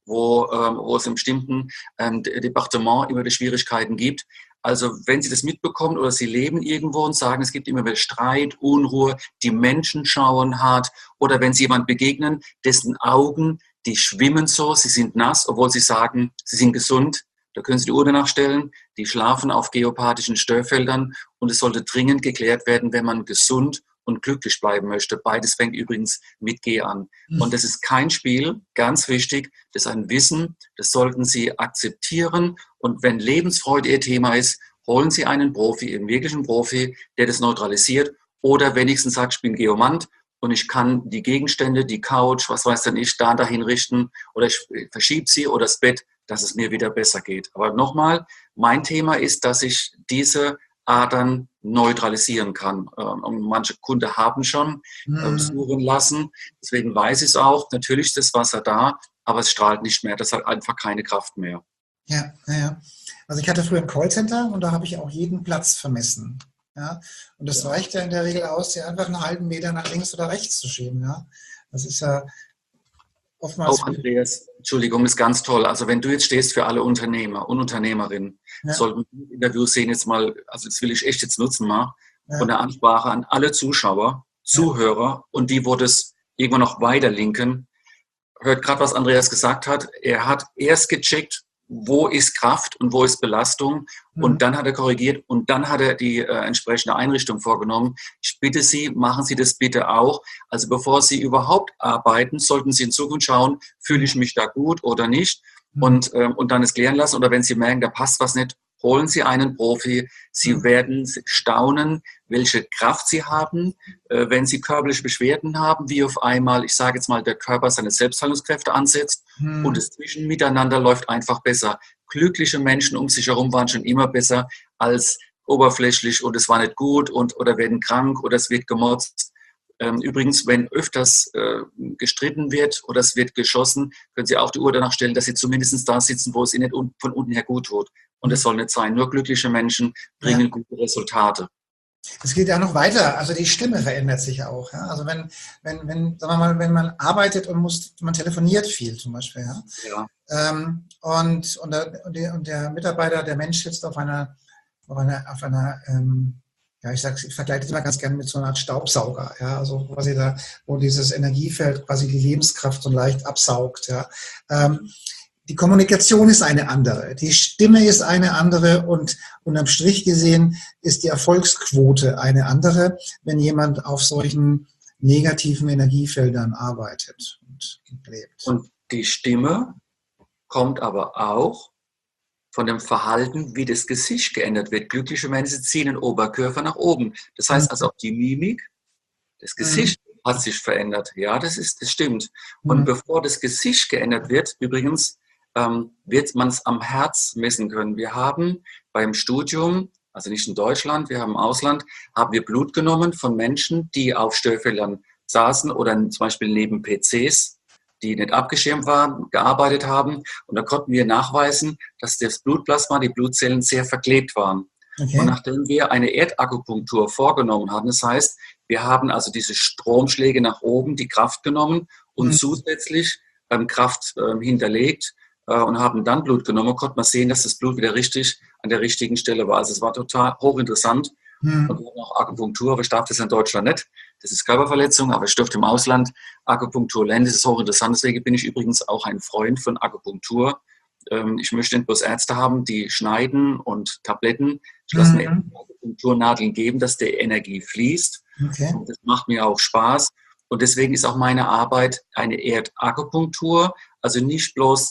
wo, ähm, wo es im bestimmten ähm, Departement immer die Schwierigkeiten gibt. Also wenn Sie das mitbekommen oder Sie leben irgendwo und sagen, es gibt immer wieder Streit, Unruhe, die Menschen schauen hart, oder wenn Sie jemand begegnen, dessen Augen, die schwimmen so, sie sind nass, obwohl Sie sagen, sie sind gesund, da können Sie die Uhr danach stellen, die schlafen auf geopathischen Störfeldern, und es sollte dringend geklärt werden, wenn man gesund und glücklich bleiben möchte. Beides fängt übrigens mit G an. Und das ist kein Spiel, ganz wichtig, das ist ein Wissen, das sollten Sie akzeptieren. Und wenn Lebensfreude Ihr Thema ist, holen Sie einen Profi, einen wirklichen Profi, der das neutralisiert, oder wenigstens sagt, ich bin Geomant und ich kann die Gegenstände, die Couch, was weiß denn ich, da dahin richten, oder ich verschiebe sie oder das Bett, dass es mir wieder besser geht. Aber nochmal, mein Thema ist, dass ich diese Adern neutralisieren kann. Und manche Kunden haben schon mhm. suchen lassen. Deswegen weiß ich es auch. Natürlich ist das Wasser da, aber es strahlt nicht mehr. Das hat einfach keine Kraft mehr. Ja, ja. Also ich hatte früher ein Callcenter und da habe ich auch jeden Platz vermessen. Ja? Und das ja. reicht ja in der Regel aus, dir einfach einen halben Meter nach links oder rechts zu schieben. Ja? Das ist ja oftmals... Auch Andreas, Entschuldigung, ist ganz toll. Also wenn du jetzt stehst für alle Unternehmer und Unternehmerinnen, ja. sollten wir Interviews sehen jetzt mal, also das will ich echt jetzt nutzen mal, ja. von der Ansprache an alle Zuschauer, Zuhörer ja. und die, wo das irgendwann noch weiter linken. Hört gerade, was Andreas gesagt hat. Er hat erst gecheckt, wo ist Kraft und wo ist Belastung, mhm. und dann hat er korrigiert und dann hat er die äh, entsprechende Einrichtung vorgenommen. Ich bitte Sie, machen Sie das bitte auch. Also bevor Sie überhaupt arbeiten, sollten Sie in Zukunft schauen, fühle ich mich da gut oder nicht, mhm. und, ähm, und dann es klären lassen. Oder wenn Sie merken, da passt was nicht, holen Sie einen Profi. Sie mhm. werden staunen, welche Kraft Sie haben, äh, wenn Sie körperliche Beschwerden haben, wie auf einmal, ich sage jetzt mal, der Körper seine Selbstheilungskräfte ansetzt mhm. und das Zwischenmiteinander läuft einfach besser. Glückliche Menschen um sich herum waren schon immer besser als oberflächlich und es war nicht gut und oder werden krank oder es wird gemotzt. Ähm, übrigens, wenn öfters äh, gestritten wird oder es wird geschossen, können Sie auch die Uhr danach stellen, dass Sie zumindest da sitzen, wo es Ihnen nicht un- von unten her gut tut. Und es soll nicht sein. Nur glückliche Menschen bringen ja. gute Resultate. Es geht ja noch weiter. Also die Stimme verändert sich auch. Ja? Also wenn, wenn, wenn, sagen wir mal, wenn man arbeitet und muss, man telefoniert viel zum Beispiel. Ja. ja. Ähm, und, und, der, und, der, und der Mitarbeiter, der Mensch sitzt auf einer, auf einer, auf einer ähm, ja, ich sage, ich vergleiche das immer ganz gerne mit so einer Art Staubsauger. Ja, also quasi da, wo dieses Energiefeld quasi die Lebenskraft so leicht absaugt. Ja. Ähm, Die Kommunikation ist eine andere, die Stimme ist eine andere und unterm Strich gesehen ist die Erfolgsquote eine andere, wenn jemand auf solchen negativen Energiefeldern arbeitet und lebt. Und die Stimme kommt aber auch von dem Verhalten, wie das Gesicht geändert wird. Glückliche Menschen ziehen den Oberkörper nach oben. Das heißt also auch die Mimik, das Gesicht mhm. hat sich verändert. Ja, das ist, das stimmt. Und mhm. bevor das Gesicht geändert wird, übrigens, wird man es am Herz messen können. Wir haben beim Studium, also nicht in Deutschland, wir haben im Ausland, haben wir Blut genommen von Menschen, die auf Störfeldern saßen oder zum Beispiel neben P Cs, die nicht abgeschirmt waren, gearbeitet haben. Und da konnten wir nachweisen, dass das Blutplasma, die Blutzellen sehr verklebt waren. Okay. Und nachdem wir eine Erdakupunktur vorgenommen haben, das heißt, wir haben also diese Stromschläge nach oben, die Kraft genommen und mhm. zusätzlich ähm, Kraft ähm, hinterlegt, und haben dann Blut genommen, konnte man sehen, dass das Blut wieder richtig an der richtigen Stelle war. Also es war total hochinteressant. Mhm. Und wir haben auch Akupunktur, aber ich darf das in Deutschland nicht. Das ist Körperverletzung, aber ich dürfte im Ausland Akupunktur lernen. Das ist hochinteressant. Deswegen bin ich übrigens auch ein Freund von Akupunktur. Ich möchte nicht bloß Ärzte haben, die schneiden und Tabletten. Ich lasse mir mhm. Akupunkturnadeln geben, dass die Energie fließt. Okay. Und das macht mir auch Spaß. Und deswegen ist auch meine Arbeit eine Erdakupunktur. Also nicht bloß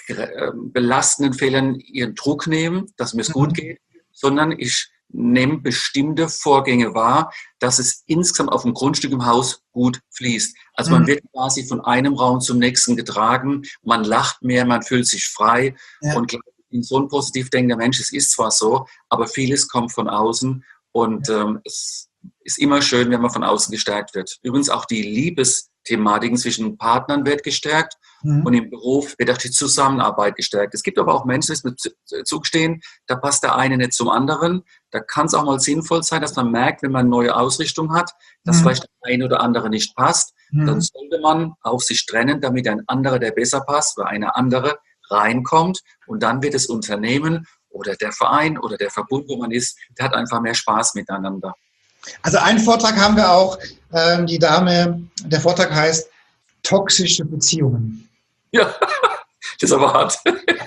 belastenden Fehlern ihren Druck nehmen, dass mir es mhm. gut geht, sondern ich nehme bestimmte Vorgänge wahr, dass es insgesamt auf dem Grundstück im Haus gut fließt. Also mhm. man wird quasi von einem Raum zum nächsten getragen, man lacht mehr, man fühlt sich frei ja. und in so ein positiv denkender Mensch, es ist zwar so, aber vieles kommt von außen und ja. ähm, es ist immer schön, wenn man von außen gestärkt wird. Übrigens auch die Liebesthematiken zwischen Partnern wird gestärkt. Mhm. Und im Beruf wird auch die Zusammenarbeit gestärkt. Es gibt aber auch Menschen, die mir zugestehen, da passt der eine nicht zum anderen. Da kann es auch mal sinnvoll sein, dass man merkt, wenn man eine neue Ausrichtung hat, dass mhm. vielleicht der eine oder andere nicht passt. dann sollte man auch sich trennen, damit ein anderer, der besser passt, oder eine andere reinkommt. Und dann wird das Unternehmen oder der Verein oder der Verbund, wo man ist, der hat einfach mehr Spaß miteinander. Also einen Vortrag haben wir auch, ähm, die Dame, der Vortrag heißt toxische Beziehungen. Ja, das ist aber hart.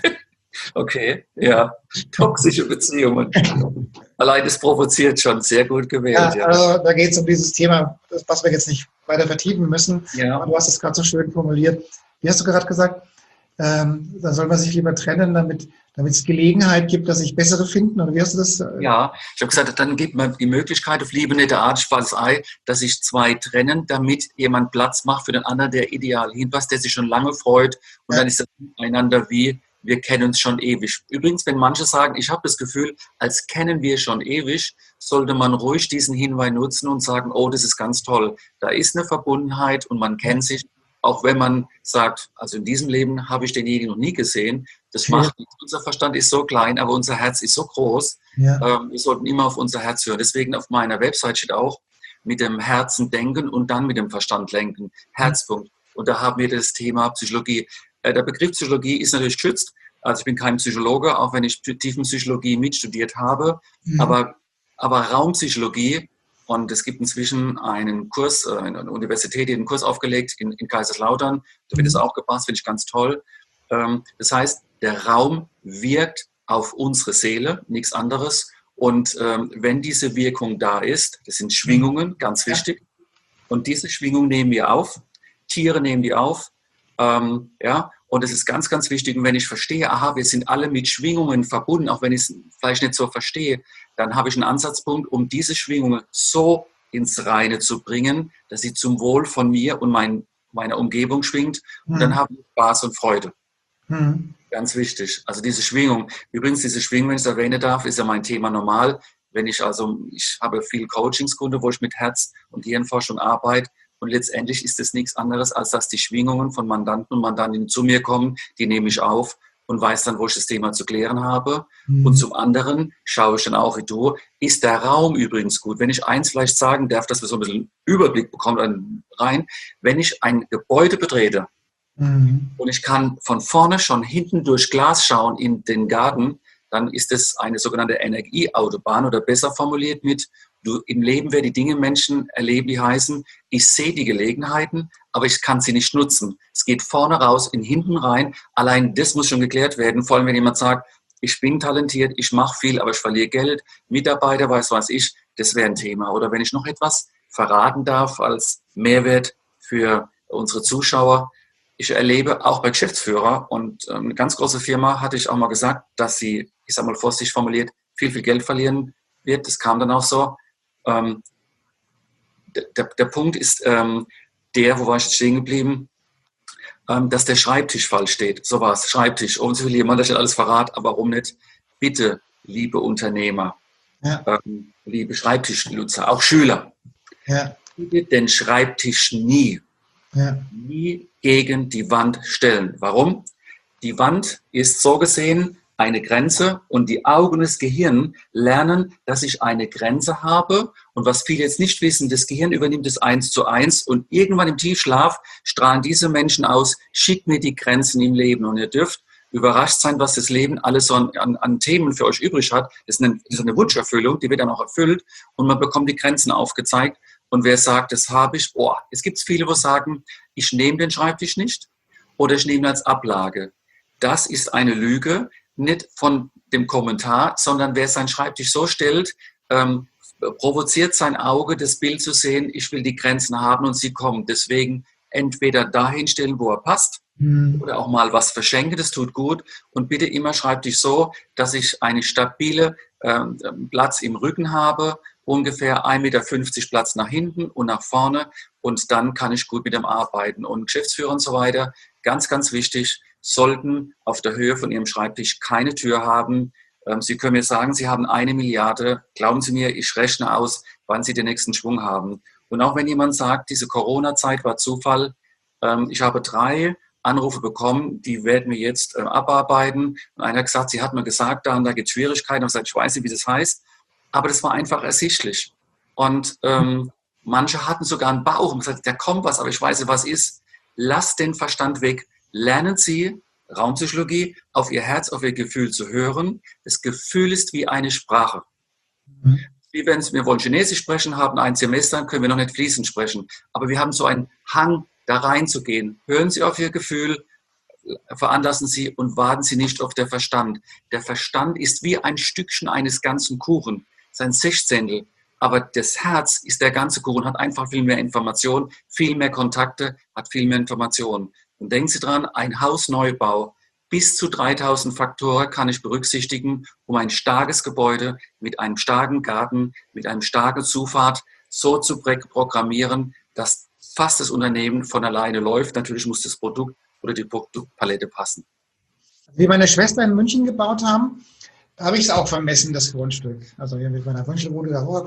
Okay, ja, toxische Beziehungen. Allein das provoziert schon, sehr gut gewählt. Ja, ja. Also da geht es um dieses Thema, was wir jetzt nicht weiter vertiefen müssen. Ja. Aber du hast es gerade so schön formuliert. Wie hast du gerade gesagt? Ähm, da soll man sich lieber trennen, damit damit es Gelegenheit gibt, dass sich bessere finden? Oder wie hast du das? Ja, ich habe gesagt, dann gibt man die Möglichkeit auf Liebe, nette Art, schwarzes Ei, dass sich zwei trennen, damit jemand Platz macht für den anderen, der ideal hinpasst, der sich schon lange freut. Und ja. Dann ist das einander wie, wir kennen uns schon ewig. Übrigens, wenn manche sagen, ich habe das Gefühl, als kennen wir schon ewig, sollte man ruhig diesen Hinweis nutzen und sagen, oh, das ist ganz toll. Da ist eine Verbundenheit und man kennt sich. Auch wenn man sagt, also in diesem Leben habe ich denjenigen noch nie gesehen. Das macht nichts. Unser Verstand ist so klein, aber unser Herz ist so groß. Ja. Ähm, wir sollten immer auf unser Herz hören. Deswegen auf meiner Website steht auch, mit dem Herzen denken und dann mit dem Verstand lenken. Herzpunkt. Und da haben wir das Thema Psychologie. Äh, der Begriff Psychologie ist natürlich geschützt. Also ich bin kein Psychologe, auch wenn ich Tiefenpsychologie mitstudiert habe. Mhm. Aber, aber Raumpsychologie, und es gibt inzwischen einen Kurs, eine Universität, die einen Kurs aufgelegt in, in Kaiserslautern. Da wird es auch gepasst, finde ich ganz toll. Das heißt, der Raum wirkt auf unsere Seele, nichts anderes. Und wenn diese Wirkung da ist, das sind Schwingungen, ganz wichtig. Und diese Schwingung nehmen wir auf. Tiere nehmen die auf. Ja, und es ist ganz, ganz wichtig. Und wenn ich verstehe, aha, wir sind alle mit Schwingungen verbunden, auch wenn ich es vielleicht nicht so verstehe, dann habe ich einen Ansatzpunkt, um diese Schwingungen so ins Reine zu bringen, dass sie zum Wohl von mir und mein, meiner Umgebung schwingt. Und mhm. dann habe ich Spaß und Freude. Mhm. Ganz wichtig. Also diese Schwingung. Übrigens, diese Schwingung, wenn ich es erwähnen darf, ist ja mein Thema normal. Wenn ich also, ich habe viele Coachingskunden, wo ich mit Herz- und Hirnforschung arbeite. Und letztendlich ist es nichts anderes, als dass die Schwingungen von Mandanten und Mandantinnen zu mir kommen. Die nehme ich auf und weiß dann, wo ich das Thema zu klären habe. Mhm. Und zum anderen schaue ich dann auch, wie du, ist der Raum übrigens gut. Wenn ich eins vielleicht sagen darf, dass wir so ein bisschen einen Überblick bekommen rein, wenn ich ein Gebäude betrete mhm. und ich kann von vorne schon hinten durch Glas schauen in den Garten, dann ist es eine sogenannte Energieautobahn oder besser formuliert mit, du, im Leben werden die Dinge Menschen erleben, die heißen, ich sehe die Gelegenheiten, aber ich kann sie nicht nutzen. Es geht vorne raus, in hinten rein. Allein das muss schon geklärt werden. Vor allem, wenn jemand sagt, ich bin talentiert, ich mache viel, aber ich verliere Geld. Mitarbeiter, weiß was ich, das wäre ein Thema. Oder wenn ich noch etwas verraten darf als Mehrwert für unsere Zuschauer. Ich erlebe auch bei Geschäftsführern und eine ganz große Firma hatte ich auch mal gesagt, dass sie, ich sage mal vorsichtig formuliert, viel, viel Geld verlieren wird. Das kam dann auch so. Ähm, der, der Punkt ist ähm, der, wo war ich jetzt stehen geblieben, ähm, dass der Schreibtisch falsch steht. So war es, Schreibtisch. Und so will jemand, das ist alles verrat, aber warum nicht? Bitte, liebe Unternehmer, ja. ähm, liebe Schreibtischnutzer, auch Schüler, ja. bitte den Schreibtisch nie, ja. nie gegen die Wand stellen. Warum? Die Wand ist so gesehen eine Grenze und die Augen des Gehirns lernen, dass ich eine Grenze habe und was viele jetzt nicht wissen, das Gehirn übernimmt es eins zu eins und irgendwann im Tiefschlaf strahlen diese Menschen aus, schickt mir die Grenzen im Leben und ihr dürft überrascht sein, was das Leben alles so an, an Themen für euch übrig hat. Das ist, eine, das ist eine Wunscherfüllung, die wird dann auch erfüllt und man bekommt die Grenzen aufgezeigt und wer sagt, das habe ich, boah, es gibt viele, die sagen, ich nehme den Schreibtisch nicht oder ich nehme ihn als Ablage. Das ist eine Lüge, nicht von dem Kommentar, sondern wer seinen Schreibtisch so stellt, ähm, provoziert sein Auge, das Bild zu sehen, ich will die Grenzen haben und sie kommen. Deswegen entweder dahin stellen, wo er passt, mhm. oder auch mal was verschenken, das tut gut. Und bitte immer Schreibtisch so, dass ich einen stabilen ähm, Platz im Rücken habe, ungefähr ein Meter fünfzig Platz nach hinten und nach vorne und dann kann ich gut mit dem arbeiten. Und Geschäftsführer und so weiter, ganz, ganz wichtig, sollten auf der Höhe von Ihrem Schreibtisch keine Tür haben. Sie können mir sagen, Sie haben eine Milliarde. Glauben Sie mir, ich rechne aus, wann Sie den nächsten Schwung haben. Und auch wenn jemand sagt, diese Corona-Zeit war Zufall, ich habe drei Anrufe bekommen, die werden wir jetzt abarbeiten. Und einer hat gesagt, sie hat mir gesagt, da und da gibt es Schwierigkeiten. Und ich habe gesagt, ich weiß nicht, wie das heißt. Aber das war einfach ersichtlich. Und ähm, Manche hatten sogar einen Bauch und gesagt, da kommt was, aber ich weiß nicht, was ist. Lasst den Verstand weg. Lernen Sie Raumpsychologie auf Ihr Herz, auf Ihr Gefühl zu hören. Das Gefühl ist wie eine Sprache. Mhm. Wie wenn wir wollen Chinesisch sprechen, haben ein Semester, können wir noch nicht fließend sprechen. Aber wir haben so einen Hang, da reinzugehen. Hören Sie auf Ihr Gefühl, veranlassen Sie und warten Sie nicht auf den Verstand. Der Verstand ist wie ein Stückchen eines ganzen Kuchen, sein Sechzehntel. Aber das Herz ist der ganze Kuchen, hat einfach viel mehr Information, viel mehr Kontakte, hat viel mehr Informationen. Und denken Sie dran, ein Hausneubau, bis zu dreitausend Faktoren kann ich berücksichtigen, um ein starkes Gebäude mit einem starken Garten, mit einem starken Zufahrt so zu programmieren, dass fast das Unternehmen von alleine läuft. Natürlich muss das Produkt oder die Produktpalette passen. Wie meine Schwester in München gebaut haben, da habe ich es auch vermessen, das Grundstück. Also hier mit meiner Wünschelbude da hoch.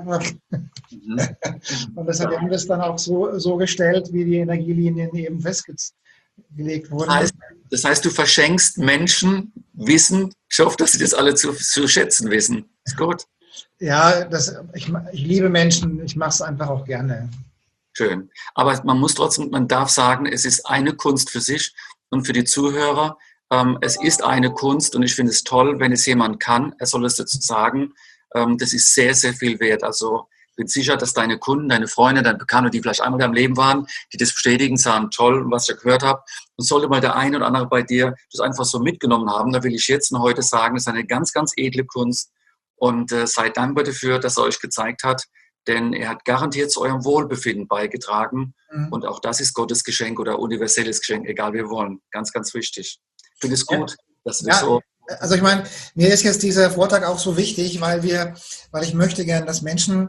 Mhm. Und das, wir haben das dann auch so, so gestellt, wie die Energielinien eben festgelegt wurden. Das heißt, das heißt, du verschenkst Menschen Wissen. Ich hoffe, dass sie das alle zu, zu schätzen wissen. Ist gut. Ja, das, ich, ich liebe Menschen. Ich mache es einfach auch gerne. Schön. Aber man muss trotzdem, man darf sagen, es ist eine Kunst für sich und für die Zuhörer. Ähm, es ist eine Kunst und ich finde es toll, wenn es jemand kann, er soll es dazu sagen. Ähm, das ist sehr, sehr viel wert. Also ich bin sicher, dass deine Kunden, deine Freunde, deine Bekannte, die vielleicht einmal im Leben waren, die das bestätigen, sagen, toll, was ich gehört habe. Und sollte mal der eine oder andere bei dir das einfach so mitgenommen haben, da will ich jetzt und heute sagen, es ist eine ganz, ganz edle Kunst. Und äh, seid dankbar dafür, dass er euch gezeigt hat, denn er hat garantiert zu eurem Wohlbefinden beigetragen. Mhm. Und auch das ist Gottes Geschenk oder universelles Geschenk, egal wie wir wollen. Ganz, ganz wichtig. Ich finde es gut, ja, dass du ja, so... Also ich meine, mir ist jetzt dieser Vortrag auch so wichtig, weil wir, weil ich möchte gerne, dass Menschen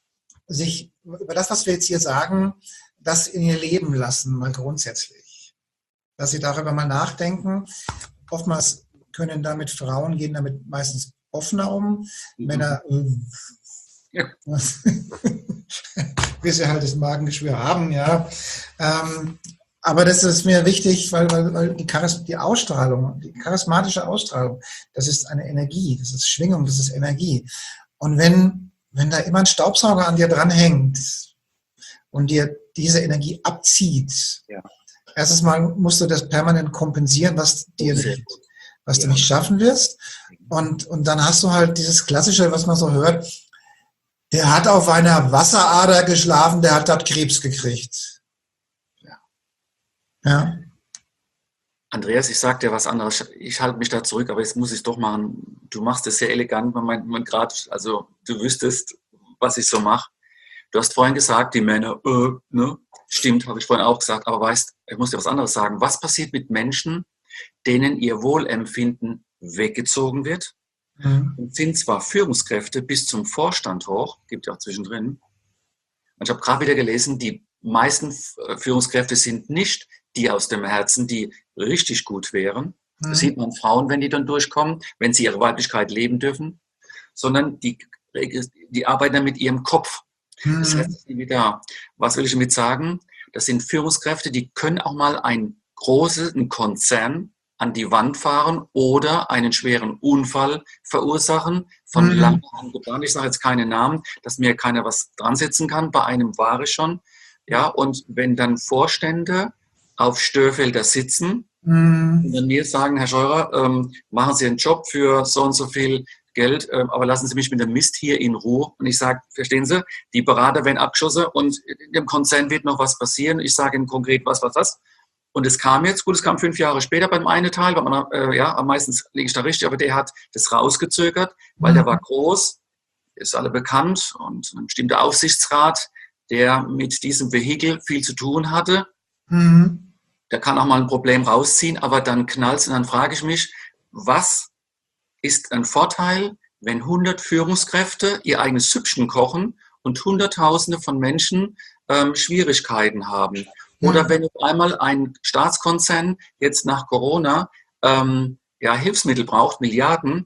sich über das, was wir jetzt hier sagen, das in ihr Leben lassen, mal grundsätzlich. Dass sie darüber mal nachdenken. Oftmals können damit Frauen gehen damit meistens offener um. Mhm. Männer... Ja. Bis sie halt das Magengeschwür haben, ja. Ähm, aber das ist mir wichtig, weil, weil, weil die, Charis- die Ausstrahlung, die charismatische Ausstrahlung, das ist eine Energie, das ist Schwingung, das ist Energie. Und wenn, wenn da immer ein Staubsauger an dir dranhängt und dir diese Energie abzieht, ja. Erstens mal musst du das permanent kompensieren, was dir nicht, was ja. du nicht schaffen wirst. Und, und dann hast du halt dieses Klassische, was man so hört, der hat auf einer Wasserader geschlafen, der hat dort Krebs gekriegt. Ja. Ja. Andreas, ich sag dir was anderes. Ich halte mich da zurück, aber jetzt muss ich es doch machen. Du machst es sehr elegant. Man meint, man gerade, also du wüsstest, was ich so mache. Du hast vorhin gesagt, die Männer, äh, ne? Stimmt, habe ich vorhin auch gesagt. Aber weißt, ich muss dir was anderes sagen. Was passiert mit Menschen, denen ihr Wohlempfinden weggezogen wird? Und sind zwar Führungskräfte bis zum Vorstand hoch, gibt ja auch zwischendrin. Und ich habe gerade wieder gelesen, die meisten Führungskräfte sind nicht die aus dem Herzen, die richtig gut wären. Mhm. Das sieht man Frauen, wenn die dann durchkommen, wenn sie ihre Weiblichkeit leben dürfen, sondern die, die arbeiten dann mit ihrem Kopf. Mhm. Das heißt, wieder, was will ich damit sagen? Das sind Führungskräfte, die können auch mal einen großen Konzern an die Wand fahren oder einen schweren Unfall verursachen, von mhm. lange an geplant. Ich sage jetzt keine Namen, dass mir keiner was dran setzen kann. Bei einem war es schon. Ja, und wenn dann Vorstände auf Störfelder sitzen mhm. und dann mir sagen, Herr Scheurer, ähm, machen Sie einen Job für so und so viel Geld, ähm, aber lassen Sie mich mit dem Mist hier in Ruhe. Und ich sage, verstehen Sie, die Berater werden abgeschossen und im Konzern wird noch was passieren. Ich sage Ihnen konkret, was, was, was. Und es kam jetzt, gut, es kam fünf Jahre später beim einen Teil, weil man, äh, ja, am meisten liege ich da richtig, aber der hat das rausgezögert, weil mhm. der war groß, ist alle bekannt und ein bestimmter Aufsichtsrat, der mit diesem Vehikel viel zu tun hatte. Mhm. Der kann auch mal ein Problem rausziehen, aber dann knallt es und dann frage ich mich, was ist ein Vorteil, wenn hundert Führungskräfte ihr eigenes Süppchen kochen und Hunderttausende von Menschen ähm, Schwierigkeiten haben? Oder wenn auf einmal ein Staatskonzern jetzt nach Corona ähm, ja, Hilfsmittel braucht, Milliarden,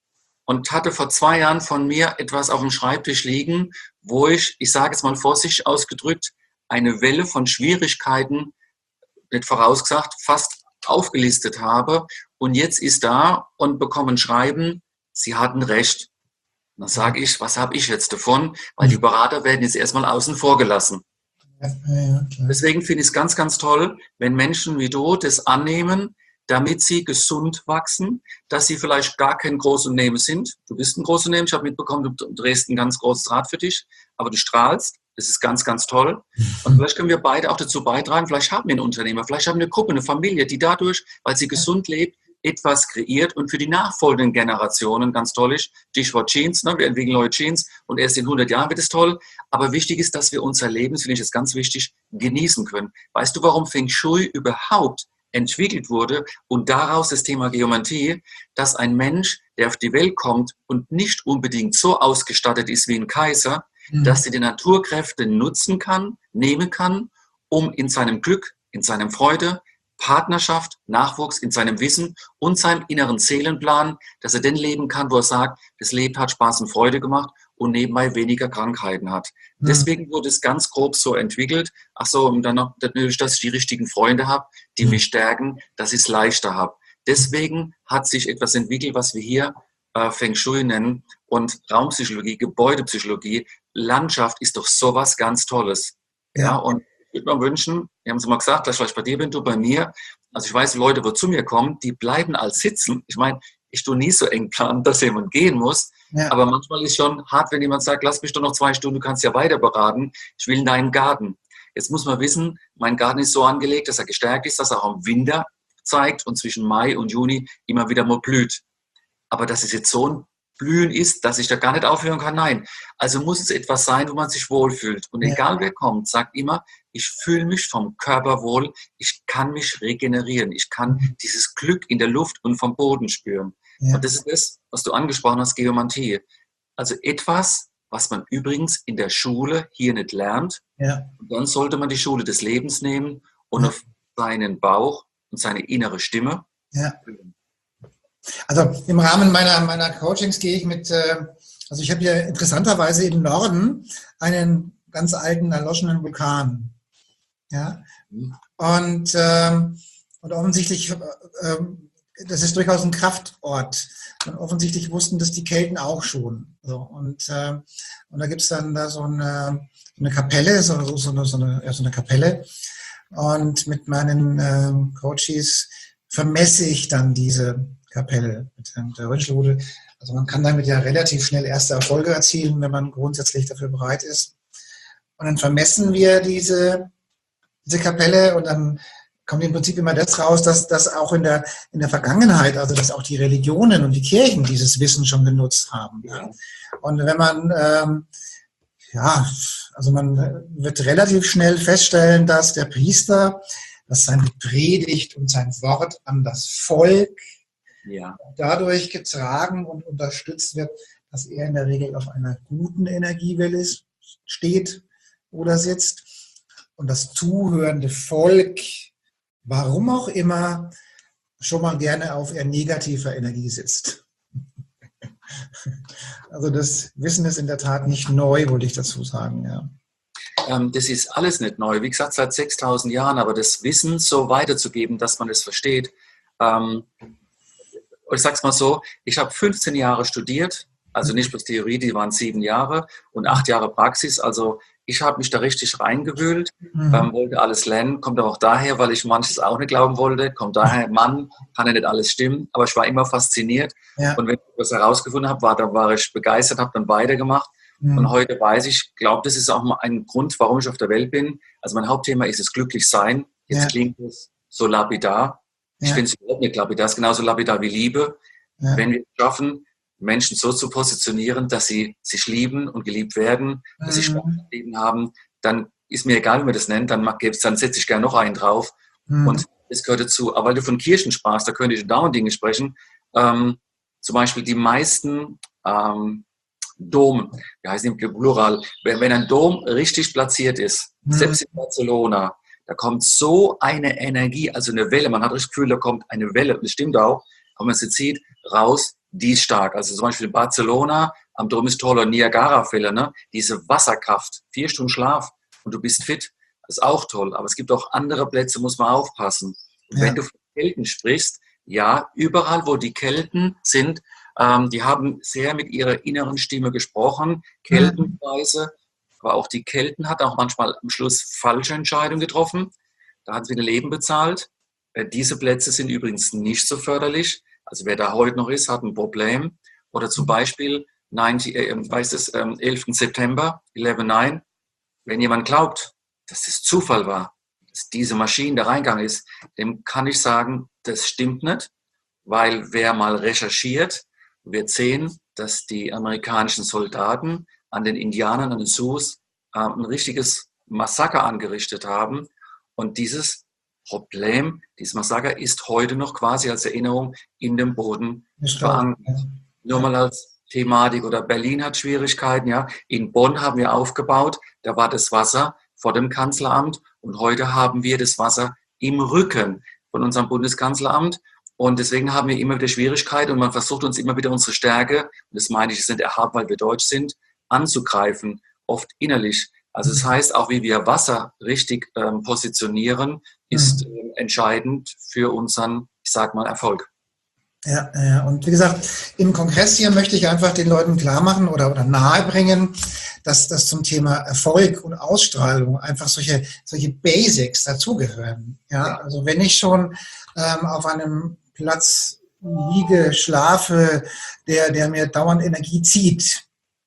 und hatte vor zwei Jahren von mir etwas auf dem Schreibtisch liegen, wo ich, ich sage jetzt mal vorsichtig ausgedrückt, eine Welle von Schwierigkeiten, nicht vorausgesagt, fast aufgelistet habe. Und jetzt ist da und bekommen Schreiben, Sie hatten recht. Dann sage ich, was habe ich jetzt davon? Weil die Berater werden jetzt erstmal außen vor gelassen. Ja, ja, Deswegen finde ich es ganz, ganz toll, wenn Menschen wie du das annehmen, damit sie gesund wachsen, dass sie vielleicht gar kein Großunternehmen sind. Du bist ein Großunternehmen, ich habe mitbekommen, du drehst ein ganz großes Rad für dich, aber du strahlst, das ist ganz, ganz toll. Und vielleicht können wir beide auch dazu beitragen, vielleicht haben wir einen Unternehmer, vielleicht haben wir eine Gruppe, eine Familie, die dadurch, weil sie gesund lebt, etwas kreiert und für die nachfolgenden Generationen ganz toll ist. Stichwort Jeans, ne? Wir entwickeln neue Jeans und erst in hundert Jahren wird es toll. Aber wichtig ist, dass wir unser Leben, das finde ich jetzt ganz wichtig, genießen können. Weißt du, warum Feng Shui überhaupt entwickelt wurde und daraus das Thema Geomantie, dass ein Mensch, der auf die Welt kommt und nicht unbedingt so ausgestattet ist wie ein Kaiser, mhm. dass er die Naturkräfte nutzen kann, nehmen kann, um in seinem Glück, in seinem Freude, Partnerschaft, Nachwuchs, in seinem Wissen und seinem inneren Seelenplan, dass er denn leben kann, wo er sagt, das Leben hat Spaß und Freude gemacht und nebenbei weniger Krankheiten hat. Mhm. Deswegen wurde es ganz grob so entwickelt. Ach so, und dann noch natürlich, dass ich die richtigen Freunde habe, die mhm. mich stärken, dass ich es leichter habe. Deswegen hat sich etwas entwickelt, was wir hier äh, Feng Shui nennen und Raumpsychologie, Gebäudepsychologie, Landschaft ist doch sowas ganz Tolles. Ja, ja und ich würde mir wünschen, wir haben es mal gesagt, dass ich bei dir bin, du bei mir. Also ich weiß, Leute, die zu mir kommen, die bleiben als sitzen. Ich meine, ich tue nie so eng planen, dass jemand gehen muss. Ja. Aber manchmal ist es schon hart, wenn jemand sagt, lass mich doch noch zwei Stunden, du kannst ja weiter beraten. Ich will in deinen Garten. Jetzt muss man wissen, mein Garten ist so angelegt, dass er gestärkt ist, dass er auch im Winter zeigt und zwischen Mai und Juni immer wieder mal blüht. Aber dass es jetzt so ein Blühen ist, dass ich da gar nicht aufhören kann, nein. Also muss es etwas sein, wo man sich wohlfühlt. Und egal wer kommt, sagt immer, ich fühle mich vom Körper wohl, ich kann mich regenerieren, ich kann dieses Glück in der Luft und vom Boden spüren. Ja. Und das ist das, was du angesprochen hast, Geomantie. Also etwas, was man übrigens in der Schule hier nicht lernt. Ja. Und dann sollte man die Schule des Lebens nehmen und ja. auf seinen Bauch und seine innere Stimme. Ja. Also im Rahmen meiner, meiner Coachings gehe ich mit, äh, also ich habe hier interessanterweise im Norden einen ganz alten, erloschenen Vulkan. Ja. Und, ähm, und offensichtlich, äh, das ist durchaus ein Kraftort. Und offensichtlich wussten das die Kelten auch schon. So, und, äh, und da gibt es dann da so eine, eine Kapelle, so, so, eine, so, eine, ja, so eine Kapelle. Und mit meinen äh, Coaches vermesse ich dann diese Kapelle mit der Röntgenrute. Also man kann damit ja relativ schnell erste Erfolge erzielen, wenn man grundsätzlich dafür bereit ist. Und dann vermessen wir diese, diese Kapelle und dann kommt im Prinzip immer das raus, dass das auch in der, in der Vergangenheit, also dass auch die Religionen und die Kirchen dieses Wissen schon genutzt haben. Ja. Und wenn man, ähm, ja, also man wird relativ schnell feststellen, dass der Priester, dass seine Predigt und sein Wort an das Volk ja. dadurch getragen und unterstützt wird, dass er in der Regel auf einer guten Energiewelle steht oder sitzt und das zuhörende Volk, warum auch immer, schon mal gerne auf eher negativer Energie sitzt. Also das Wissen ist in der Tat nicht neu, wollte ich dazu sagen. Ja. Ähm, das ist alles nicht neu. Wie gesagt, seit sechstausend Jahren, aber das Wissen so weiterzugeben, dass man es versteht. Ähm, ich sage es mal so, ich habe fünfzehn Jahre studiert, also nicht bloß Theorie, die waren sieben Jahre und acht Jahre Praxis, also ich habe mich da richtig reingewühlt, mhm. ähm, wollte alles lernen, kommt aber auch daher, weil ich manches auch nicht glauben wollte, kommt daher, Mann, kann ja nicht alles stimmen, aber ich war immer fasziniert ja. und wenn ich was herausgefunden habe, war, dann war ich begeistert, habe dann weitergemacht mhm. und heute weiß ich, ich glaube, das ist auch mal ein Grund, warum ich auf der Welt bin. Also mein Hauptthema ist es glücklich sein, jetzt ja. klingt es so lapidar, ich ja. finde es überhaupt nicht lapidar, das ist genauso lapidar wie Liebe, ja. wenn wir es schaffen, Menschen so zu positionieren, dass sie sich lieben und geliebt werden, dass mhm. sie Spaß im Leben haben, dann ist mir egal, wie man das nennt, dann, dann setze ich gerne noch einen drauf mhm. und das gehört dazu. Aber weil du von Kirchen sprachst, da könnte ich dauernd Dinge sprechen, ähm, zum Beispiel die meisten ähm, Dom, wie heißt die Plural, wenn, wenn ein Dom richtig platziert ist, mhm. selbst in Barcelona, da kommt so eine Energie, also eine Welle, man hat das Gefühl, da kommt eine Welle, und das stimmt auch, aber man sieht raus, die ist stark. Also zum Beispiel in Barcelona, am Dom ist toller Niagara-Fälle, ne? Diese Wasserkraft, vier Stunden Schlaf und du bist fit, das ist auch toll. Aber es gibt auch andere Plätze, muss man aufpassen. Und ja. wenn du von Kelten sprichst, ja, überall, wo die Kelten sind, Ähm, die haben sehr mit ihrer inneren Stimme gesprochen, Keltenweise. Aber auch die Kelten hatten auch manchmal am Schluss falsche Entscheidungen getroffen. Da hat sie ein Leben bezahlt. Äh, diese Plätze sind übrigens nicht so förderlich. Also wer da heute noch ist, hat ein Problem. Oder zum Beispiel neunzig, äh, weiß es, ähm, elften September, elf neun. Wenn jemand glaubt, dass es Zufall war, dass diese Maschine da reingegangen ist, dem kann ich sagen, das stimmt nicht. Weil wer mal recherchiert, wird sehen, dass die amerikanischen Soldaten an den Indianern, an den Sioux, äh, ein richtiges Massaker angerichtet haben. Und dieses Problem, dieses Massaker ist heute noch quasi als Erinnerung in dem Boden verankert. Ja. Nur mal als Thematik. Oder Berlin hat Schwierigkeiten. Ja. In Bonn haben wir aufgebaut, da war das Wasser vor dem Kanzleramt und heute haben wir das Wasser im Rücken von unserem Bundeskanzleramt. Und deswegen haben wir immer wieder Schwierigkeiten und man versucht uns immer wieder unsere Stärke, und das meine ich, es sind erhaben, weil wir deutsch sind, anzugreifen, oft innerlich. Also das heißt, auch wie wir Wasser richtig ähm, positionieren, ist äh, entscheidend für unseren, ich sag mal, Erfolg. Ja, ja, und wie gesagt, im Kongress hier möchte ich einfach den Leuten klar machen oder, oder nahebringen, dass das zum Thema Erfolg und Ausstrahlung einfach solche, solche Basics dazugehören. Ja, also wenn ich schon ähm, auf einem Platz liege, schlafe, der, der mir dauernd Energie zieht,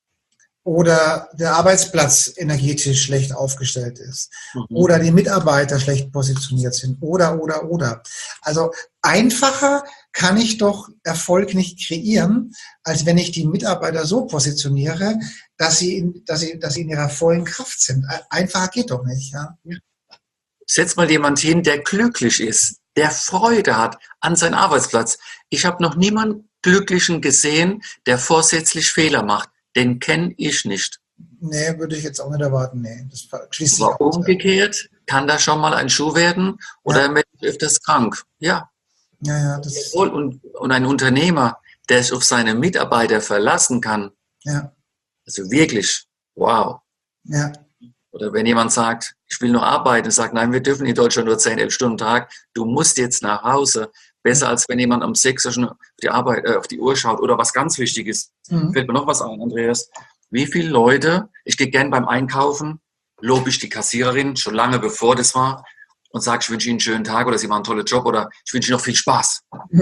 oder der Arbeitsplatz energetisch schlecht aufgestellt ist, mhm. oder die Mitarbeiter schlecht positioniert sind, oder, oder, oder. Also einfacher kann ich doch Erfolg nicht kreieren, als wenn ich die Mitarbeiter so positioniere, dass sie in, dass sie, dass sie in ihrer vollen Kraft sind. Einfacher geht doch nicht. Ja? Setz mal jemand hin, der glücklich ist, der Freude hat an seinem Arbeitsplatz. Ich habe noch niemanden Glücklichen gesehen, der vorsätzlich Fehler macht. Den kenne ich nicht. Nee, würde ich jetzt auch nicht erwarten. Nee, das schließt sich Aber umgekehrt, kann da schon mal ein Schuh werden oder ja. Mensch öfters krank. Ja. Ja, ja, das und, und ein Unternehmer, der sich auf seine Mitarbeiter verlassen kann. Ja. Also wirklich, wow. Ja. Oder wenn jemand sagt, ich will nur arbeiten, sagt, nein, wir dürfen in Deutschland nur zehn, elf Stunden am Tag, du musst jetzt nach Hause. Besser als wenn jemand um sechs Uhr schon auf die, Arbeit, äh, auf die Uhr schaut. Oder was ganz wichtig ist, mhm. fällt mir noch was ein, Andreas. Wie viele Leute, ich gehe gern beim Einkaufen, lobe ich die Kassiererin schon lange bevor das war und sage, ich wünsche Ihnen einen schönen Tag oder Sie machen einen tollen Job oder ich wünsche Ihnen noch viel Spaß.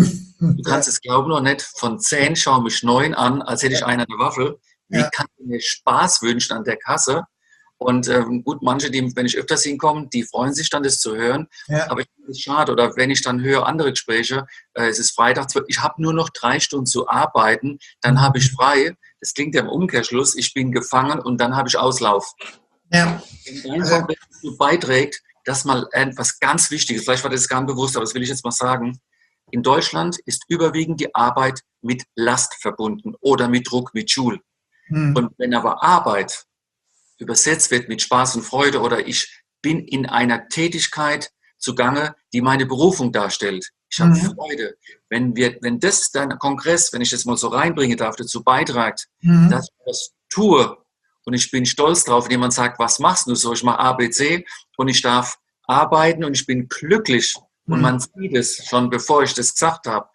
Du kannst ja. es glauben oder nicht, von zehn schauen mich neun an, als hätte ich ja. einer eine Waffel. Wie ja. kann ich mir Spaß wünschen an der Kasse? Und ähm, gut, manche, die, wenn ich öfters hinkomme, die freuen sich dann, das zu hören. Ja. Aber ich finde es schade. Oder wenn ich dann höre andere Gespräche, äh, es ist Freitag, ich habe nur noch drei Stunden zu arbeiten, dann mhm. habe ich frei. Das klingt ja im Umkehrschluss, ich bin gefangen und dann habe ich Auslauf. Ja. Wenn dein Kongress dazu beiträgt, dass mal etwas ganz Wichtiges, vielleicht war das gar nicht bewusst, aber das will ich jetzt mal sagen. In Deutschland ist überwiegend die Arbeit mit Last verbunden oder mit Druck, mit Schul. Mhm. Und wenn aber Arbeit übersetzt wird mit Spaß und Freude oder ich bin in einer Tätigkeit zugange, die meine Berufung darstellt. Ich habe mhm. Freude. Wenn wir, wenn das dein Kongress, wenn ich das mal so reinbringen darf, dazu beiträgt, mhm. dass ich das tue und ich bin stolz drauf, wenn jemand sagt, was machst du so? Ich mache A, B, C und ich darf arbeiten und ich bin glücklich mhm. und man sieht es schon, bevor ich das gesagt habe,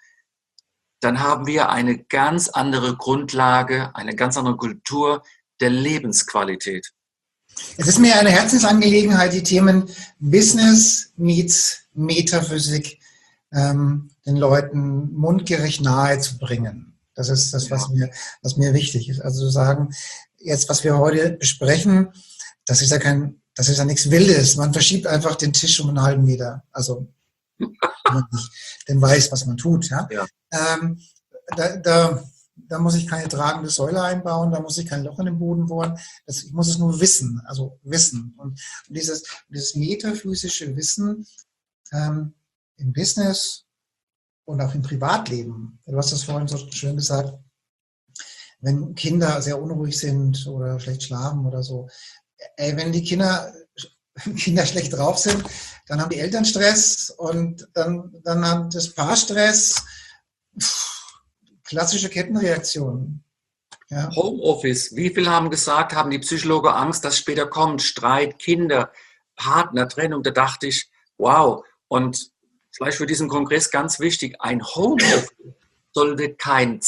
dann haben wir eine ganz andere Grundlage, eine ganz andere Kultur der Lebensqualität. Es ist mir eine Herzensangelegenheit, die Themen Business meets Metaphysik ähm, den Leuten mundgerecht nahe zu bringen. Das ist das, was mir, was mir wichtig ist. Also zu sagen, jetzt, was wir heute besprechen, das ist ja kein, das ist ja nichts Wildes. Man verschiebt einfach den Tisch um einen halben Meter. Also, wenn man nicht denn weiß, was man tut. Ja? Ja. Ähm, da, da Da muss ich keine tragende Säule einbauen, da muss ich kein Loch in den Boden bohren. Das, ich muss es nur wissen, also wissen. Und, und dieses, dieses metaphysische Wissen ähm, im Business und auch im Privatleben. Du hast das vorhin so schön gesagt, wenn Kinder sehr unruhig sind oder schlecht schlafen oder so. Ey, wenn die Kinder, Kinder schlecht drauf sind, dann haben die Eltern Stress und dann, dann hat das Paar Stress. Klassische Kettenreaktion. Ja. Homeoffice. Wie viele haben gesagt, haben die Psychologen Angst, dass später kommt? Streit, Kinder, Partner, Trennung. Da dachte ich, wow. Und vielleicht für diesen Kongress ganz wichtig, ein Homeoffice sollte kein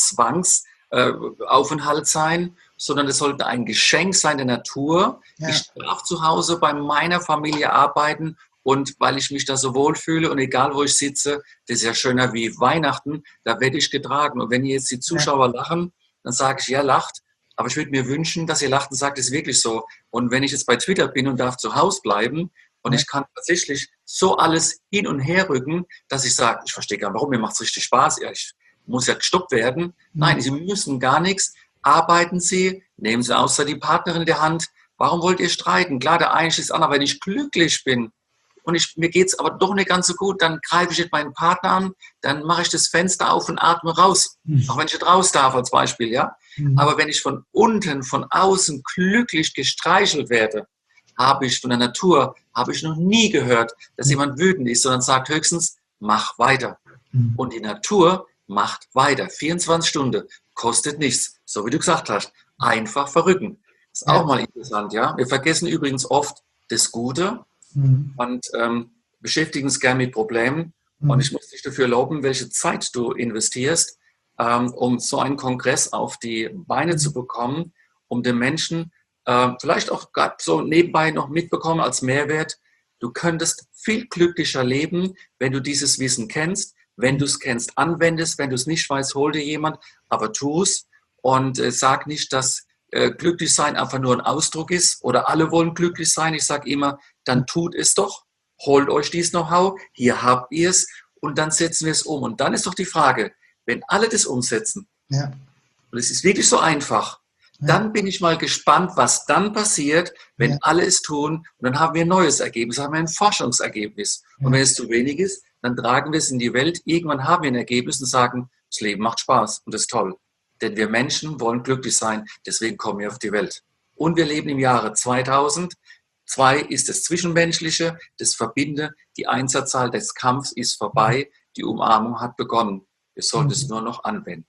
Zwangsaufenthalt sein, sondern es sollte ein Geschenk sein der Natur. Ja. Ich darf zu Hause bei meiner Familie arbeiten und weil ich mich da so wohlfühle und egal wo ich sitze, das ist ja schöner wie Weihnachten, da werde ich getragen. Und wenn jetzt die Zuschauer ja. lachen, dann sage ich, ja, lacht. Aber ich würde mir wünschen, dass ihr lacht und sagt, es ist wirklich so. Und wenn ich jetzt bei Twitter bin und darf zu Hause bleiben und ja. ich kann tatsächlich so alles hin und her rücken, dass ich sage, ich verstehe gar nicht, warum, mir macht es richtig Spaß. Ja, ich muss ja gestoppt werden. Mhm. Nein, Sie müssen gar nichts. Arbeiten Sie, nehmen Sie außer die Partnerin in der Hand. Warum wollt ihr streiten? Klar, der eine ist an, aber wenn ich glücklich bin und ich, mir geht es aber doch nicht ganz so gut, dann greife ich jetzt meinen Partner an, dann mache ich das Fenster auf und atme raus. Mhm. Auch wenn ich nicht raus darf als Beispiel, ja. Mhm. Aber wenn ich von unten, von außen glücklich gestreichelt werde, habe ich von der Natur, habe ich noch nie gehört, dass mhm. jemand wütend ist, sondern sagt höchstens, mach weiter. Mhm. Und die Natur macht weiter. vierundzwanzig Stunden, kostet nichts. So wie du gesagt hast, einfach verrücken. Das ist ja. auch mal interessant, ja. Wir vergessen übrigens oft das Gute mhm. und ähm, beschäftigen uns gern mit Problemen. Mhm. Und ich muss dich dafür loben, welche Zeit du investierst, ähm, um so einen Kongress auf die Beine zu bekommen, um den Menschen äh, vielleicht auch gerade so nebenbei noch mitbekommen als Mehrwert. Du könntest viel glücklicher leben, wenn du dieses Wissen kennst. Wenn du es kennst, anwendest. Wenn du es nicht weißt, hol dir jemand, aber tu es. Und äh, sag nicht, dass äh, glücklich sein einfach nur ein Ausdruck ist oder alle wollen glücklich sein. Ich sage immer, dann tut es doch. Holt euch dieses Know-how. Hier habt ihr es. Und dann setzen wir es um. Und dann ist doch die Frage, wenn alle das umsetzen, ja. und es ist wirklich so einfach, ja. dann bin ich mal gespannt, was dann passiert, wenn ja. alle es tun. Und dann haben wir ein neues Ergebnis, haben wir ein Forschungsergebnis. Ja. Und wenn es zu wenig ist, dann tragen wir es in die Welt. Irgendwann haben wir ein Ergebnis und sagen, das Leben macht Spaß und das ist toll. Denn wir Menschen wollen glücklich sein, deswegen kommen wir auf die Welt. Und wir leben im Jahre zweitausend. Zwei ist das Zwischenmenschliche, das Verbinde, die Einserzahl des Kampfs ist vorbei, die Umarmung hat begonnen. Wir sollten mhm. es nur noch anwenden.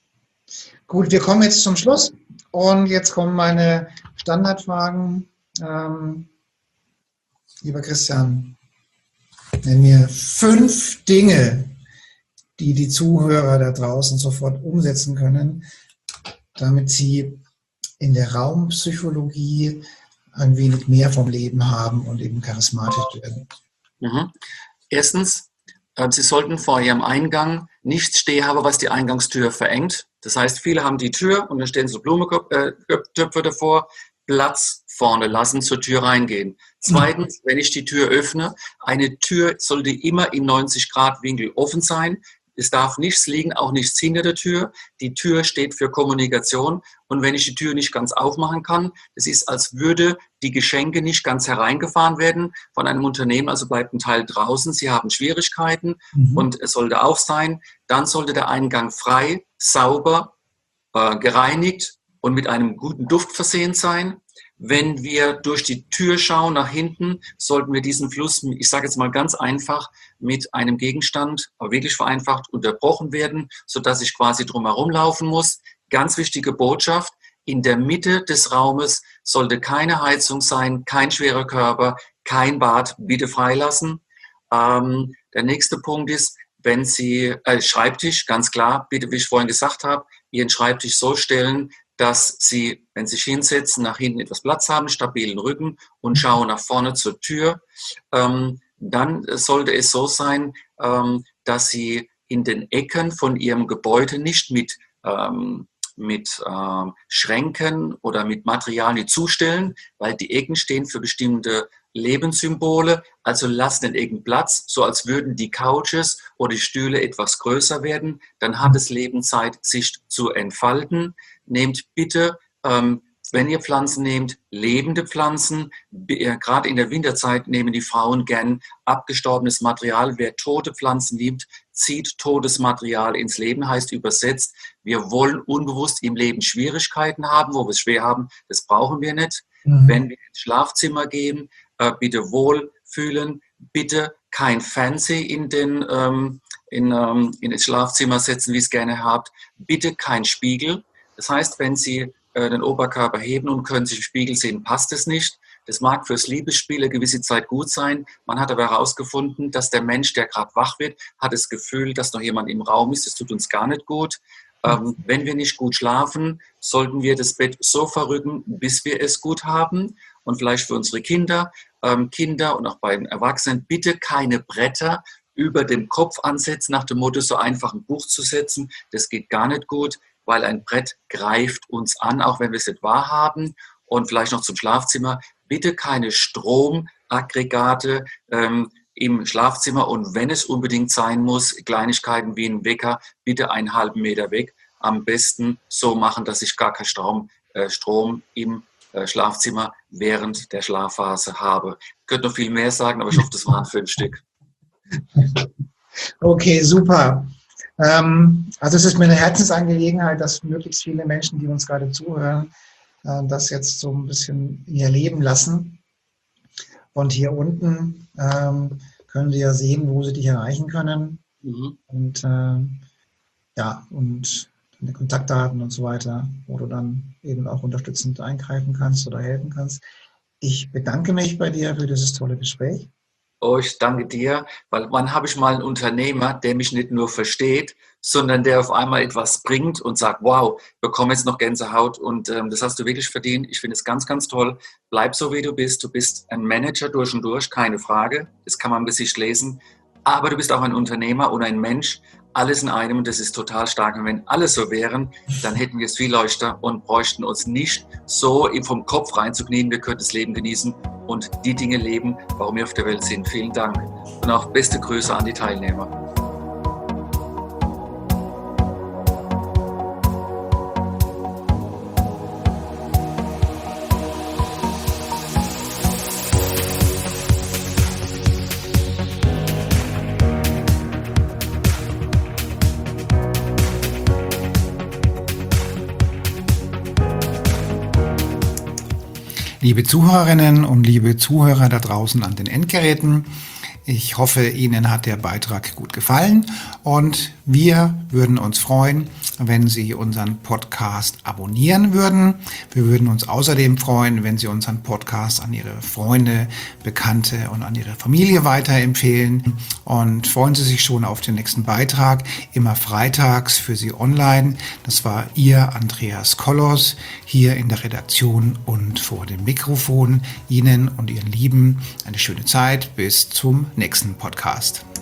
Gut, wir kommen jetzt zum Schluss und jetzt kommen meine Standardfragen. Ähm, lieber Christian, nenn mir fünf Dinge, die die Zuhörer da draußen sofort umsetzen können, damit sie in der Raumpsychologie ein wenig mehr vom Leben haben und eben charismatisch werden. Mhm. Erstens, äh, Sie sollten vor Ihrem Eingang nichts stehen haben, was die Eingangstür verengt. Das heißt, viele haben die Tür und dann stehen so Blumentöpfe davor, Platz vorne lassen, zur Tür reingehen. Zweitens, wenn ich die Tür öffne, eine Tür sollte immer in neunzig Grad Winkel offen sein. Es darf nichts liegen, auch nichts hinter der Tür. Die Tür steht für Kommunikation. Und wenn ich die Tür nicht ganz aufmachen kann, es ist, als würde die Geschenke nicht ganz hereingefahren werden von einem Unternehmen, also bleibt ein Teil draußen. Sie haben Schwierigkeiten mhm. und es sollte auch sein, dann sollte der Eingang frei, sauber, äh, gereinigt und mit einem guten Duft versehen sein. Wenn wir durch die Tür schauen nach hinten, sollten wir diesen Fluss, ich sage jetzt mal ganz einfach, mit einem Gegenstand, aber wirklich vereinfacht, unterbrochen werden, sodass ich quasi drumherum laufen muss. Ganz wichtige Botschaft, in der Mitte des Raumes sollte keine Heizung sein, kein schwerer Körper, kein Bad, bitte freilassen. Ähm, der nächste Punkt ist, wenn Sie, äh, Schreibtisch, ganz klar, bitte, wie ich vorhin gesagt habe, Ihren Schreibtisch so stellen, dass Sie, wenn Sie sich hinsetzen, nach hinten etwas Platz haben, stabilen Rücken und schauen nach vorne zur Tür. Ähm, dann sollte es so sein, ähm, dass Sie in den Ecken von Ihrem Gebäude nicht mit, ähm, mit ähm, Schränken oder mit Materialien zustellen, weil die Ecken stehen für bestimmte Lebenssymbole. Also lassen den Ecken Platz, so als würden die Couches oder die Stühle etwas größer werden. Dann hat das Leben Zeit, sich zu entfalten. Nehmt bitte, ähm, wenn ihr Pflanzen nehmt, lebende Pflanzen. Äh, gerade in der Winterzeit nehmen die Frauen gern abgestorbenes Material. Wer tote Pflanzen liebt, zieht totes Material ins Leben, heißt übersetzt, wir wollen unbewusst im Leben Schwierigkeiten haben, wo wir es schwer haben. Das brauchen wir nicht. Mhm. Wenn wir ins Schlafzimmer gehen, äh, bitte wohlfühlen, bitte kein Fernseh in den ähm, in, ähm, in das Schlafzimmer setzen, wie es gerne habt. Bitte kein Spiegel. Das heißt, wenn Sie äh, den Oberkörper heben und können sich im Spiegel sehen, passt es nicht. Das mag fürs Liebesspiel eine gewisse Zeit gut sein. Man hat aber herausgefunden, dass der Mensch, der gerade wach wird, hat das Gefühl, dass noch jemand im Raum ist. Das tut uns gar nicht gut. Ähm, wenn wir nicht gut schlafen, sollten wir das Bett so verrücken, bis wir es gut haben. Und vielleicht für unsere Kinder, ähm, Kinder und auch bei den Erwachsenen, bitte keine Bretter über dem Kopf ansetzen, nach dem Motto, so einfach ein Buch zu setzen. Das geht gar nicht gut, weil ein Brett greift uns an, auch wenn wir es nicht wahrhaben. Und vielleicht noch zum Schlafzimmer. Bitte keine Stromaggregate ähm, im Schlafzimmer. Und wenn es unbedingt sein muss, Kleinigkeiten wie ein Wecker, bitte einen halben Meter weg. Am besten so machen, dass ich gar keinen Strom, äh, Strom im äh, Schlafzimmer während der Schlafphase habe. Ich könnte noch viel mehr sagen, aber ich hoffe, das waren fünf Stück. Okay, super. Ähm, also es ist mir eine Herzensangelegenheit, dass möglichst viele Menschen, die uns gerade zuhören, äh, das jetzt so ein bisschen in ihr Leben lassen. Und hier unten ähm, können Sie ja sehen, wo Sie dich erreichen können. Mhm. Und äh, ja, und deine Kontaktdaten und so weiter, wo du dann eben auch unterstützend eingreifen kannst oder helfen kannst. Ich bedanke mich bei dir für dieses tolle Gespräch. Oh, ich danke dir, weil wann habe ich mal einen Unternehmer, der mich nicht nur versteht, sondern der auf einmal etwas bringt und sagt, wow, ich bekomme jetzt noch Gänsehaut und ähm, das hast du wirklich verdient. Ich finde es ganz, ganz toll. Bleib so, wie du bist. Du bist ein Manager durch und durch, keine Frage. Das kann man im Gesicht lesen. Aber du bist auch ein Unternehmer und ein Mensch. Alles in einem und das ist total stark. Und wenn alle so wären, dann hätten wir es viel leichter und bräuchten uns nicht so vom Kopf reinzuknien. Wir könnten das Leben genießen und die Dinge leben, warum wir auf der Welt sind. Vielen Dank und auch beste Grüße an die Teilnehmer. Liebe Zuhörerinnen und liebe Zuhörer da draußen an den Endgeräten, ich hoffe, Ihnen hat der Beitrag gut gefallen und wir würden uns freuen, wenn Sie unseren Podcast abonnieren würden. Wir würden uns außerdem freuen, wenn Sie unseren Podcast an Ihre Freunde, Bekannte und an Ihre Familie weiterempfehlen. Und freuen Sie sich schon auf den nächsten Beitrag, immer freitags für Sie online. Das war Ihr Andreas Kollos hier in der Redaktion und vor dem Mikrofon. Ihnen und Ihren Lieben eine schöne Zeit. Bis zum nächsten Podcast.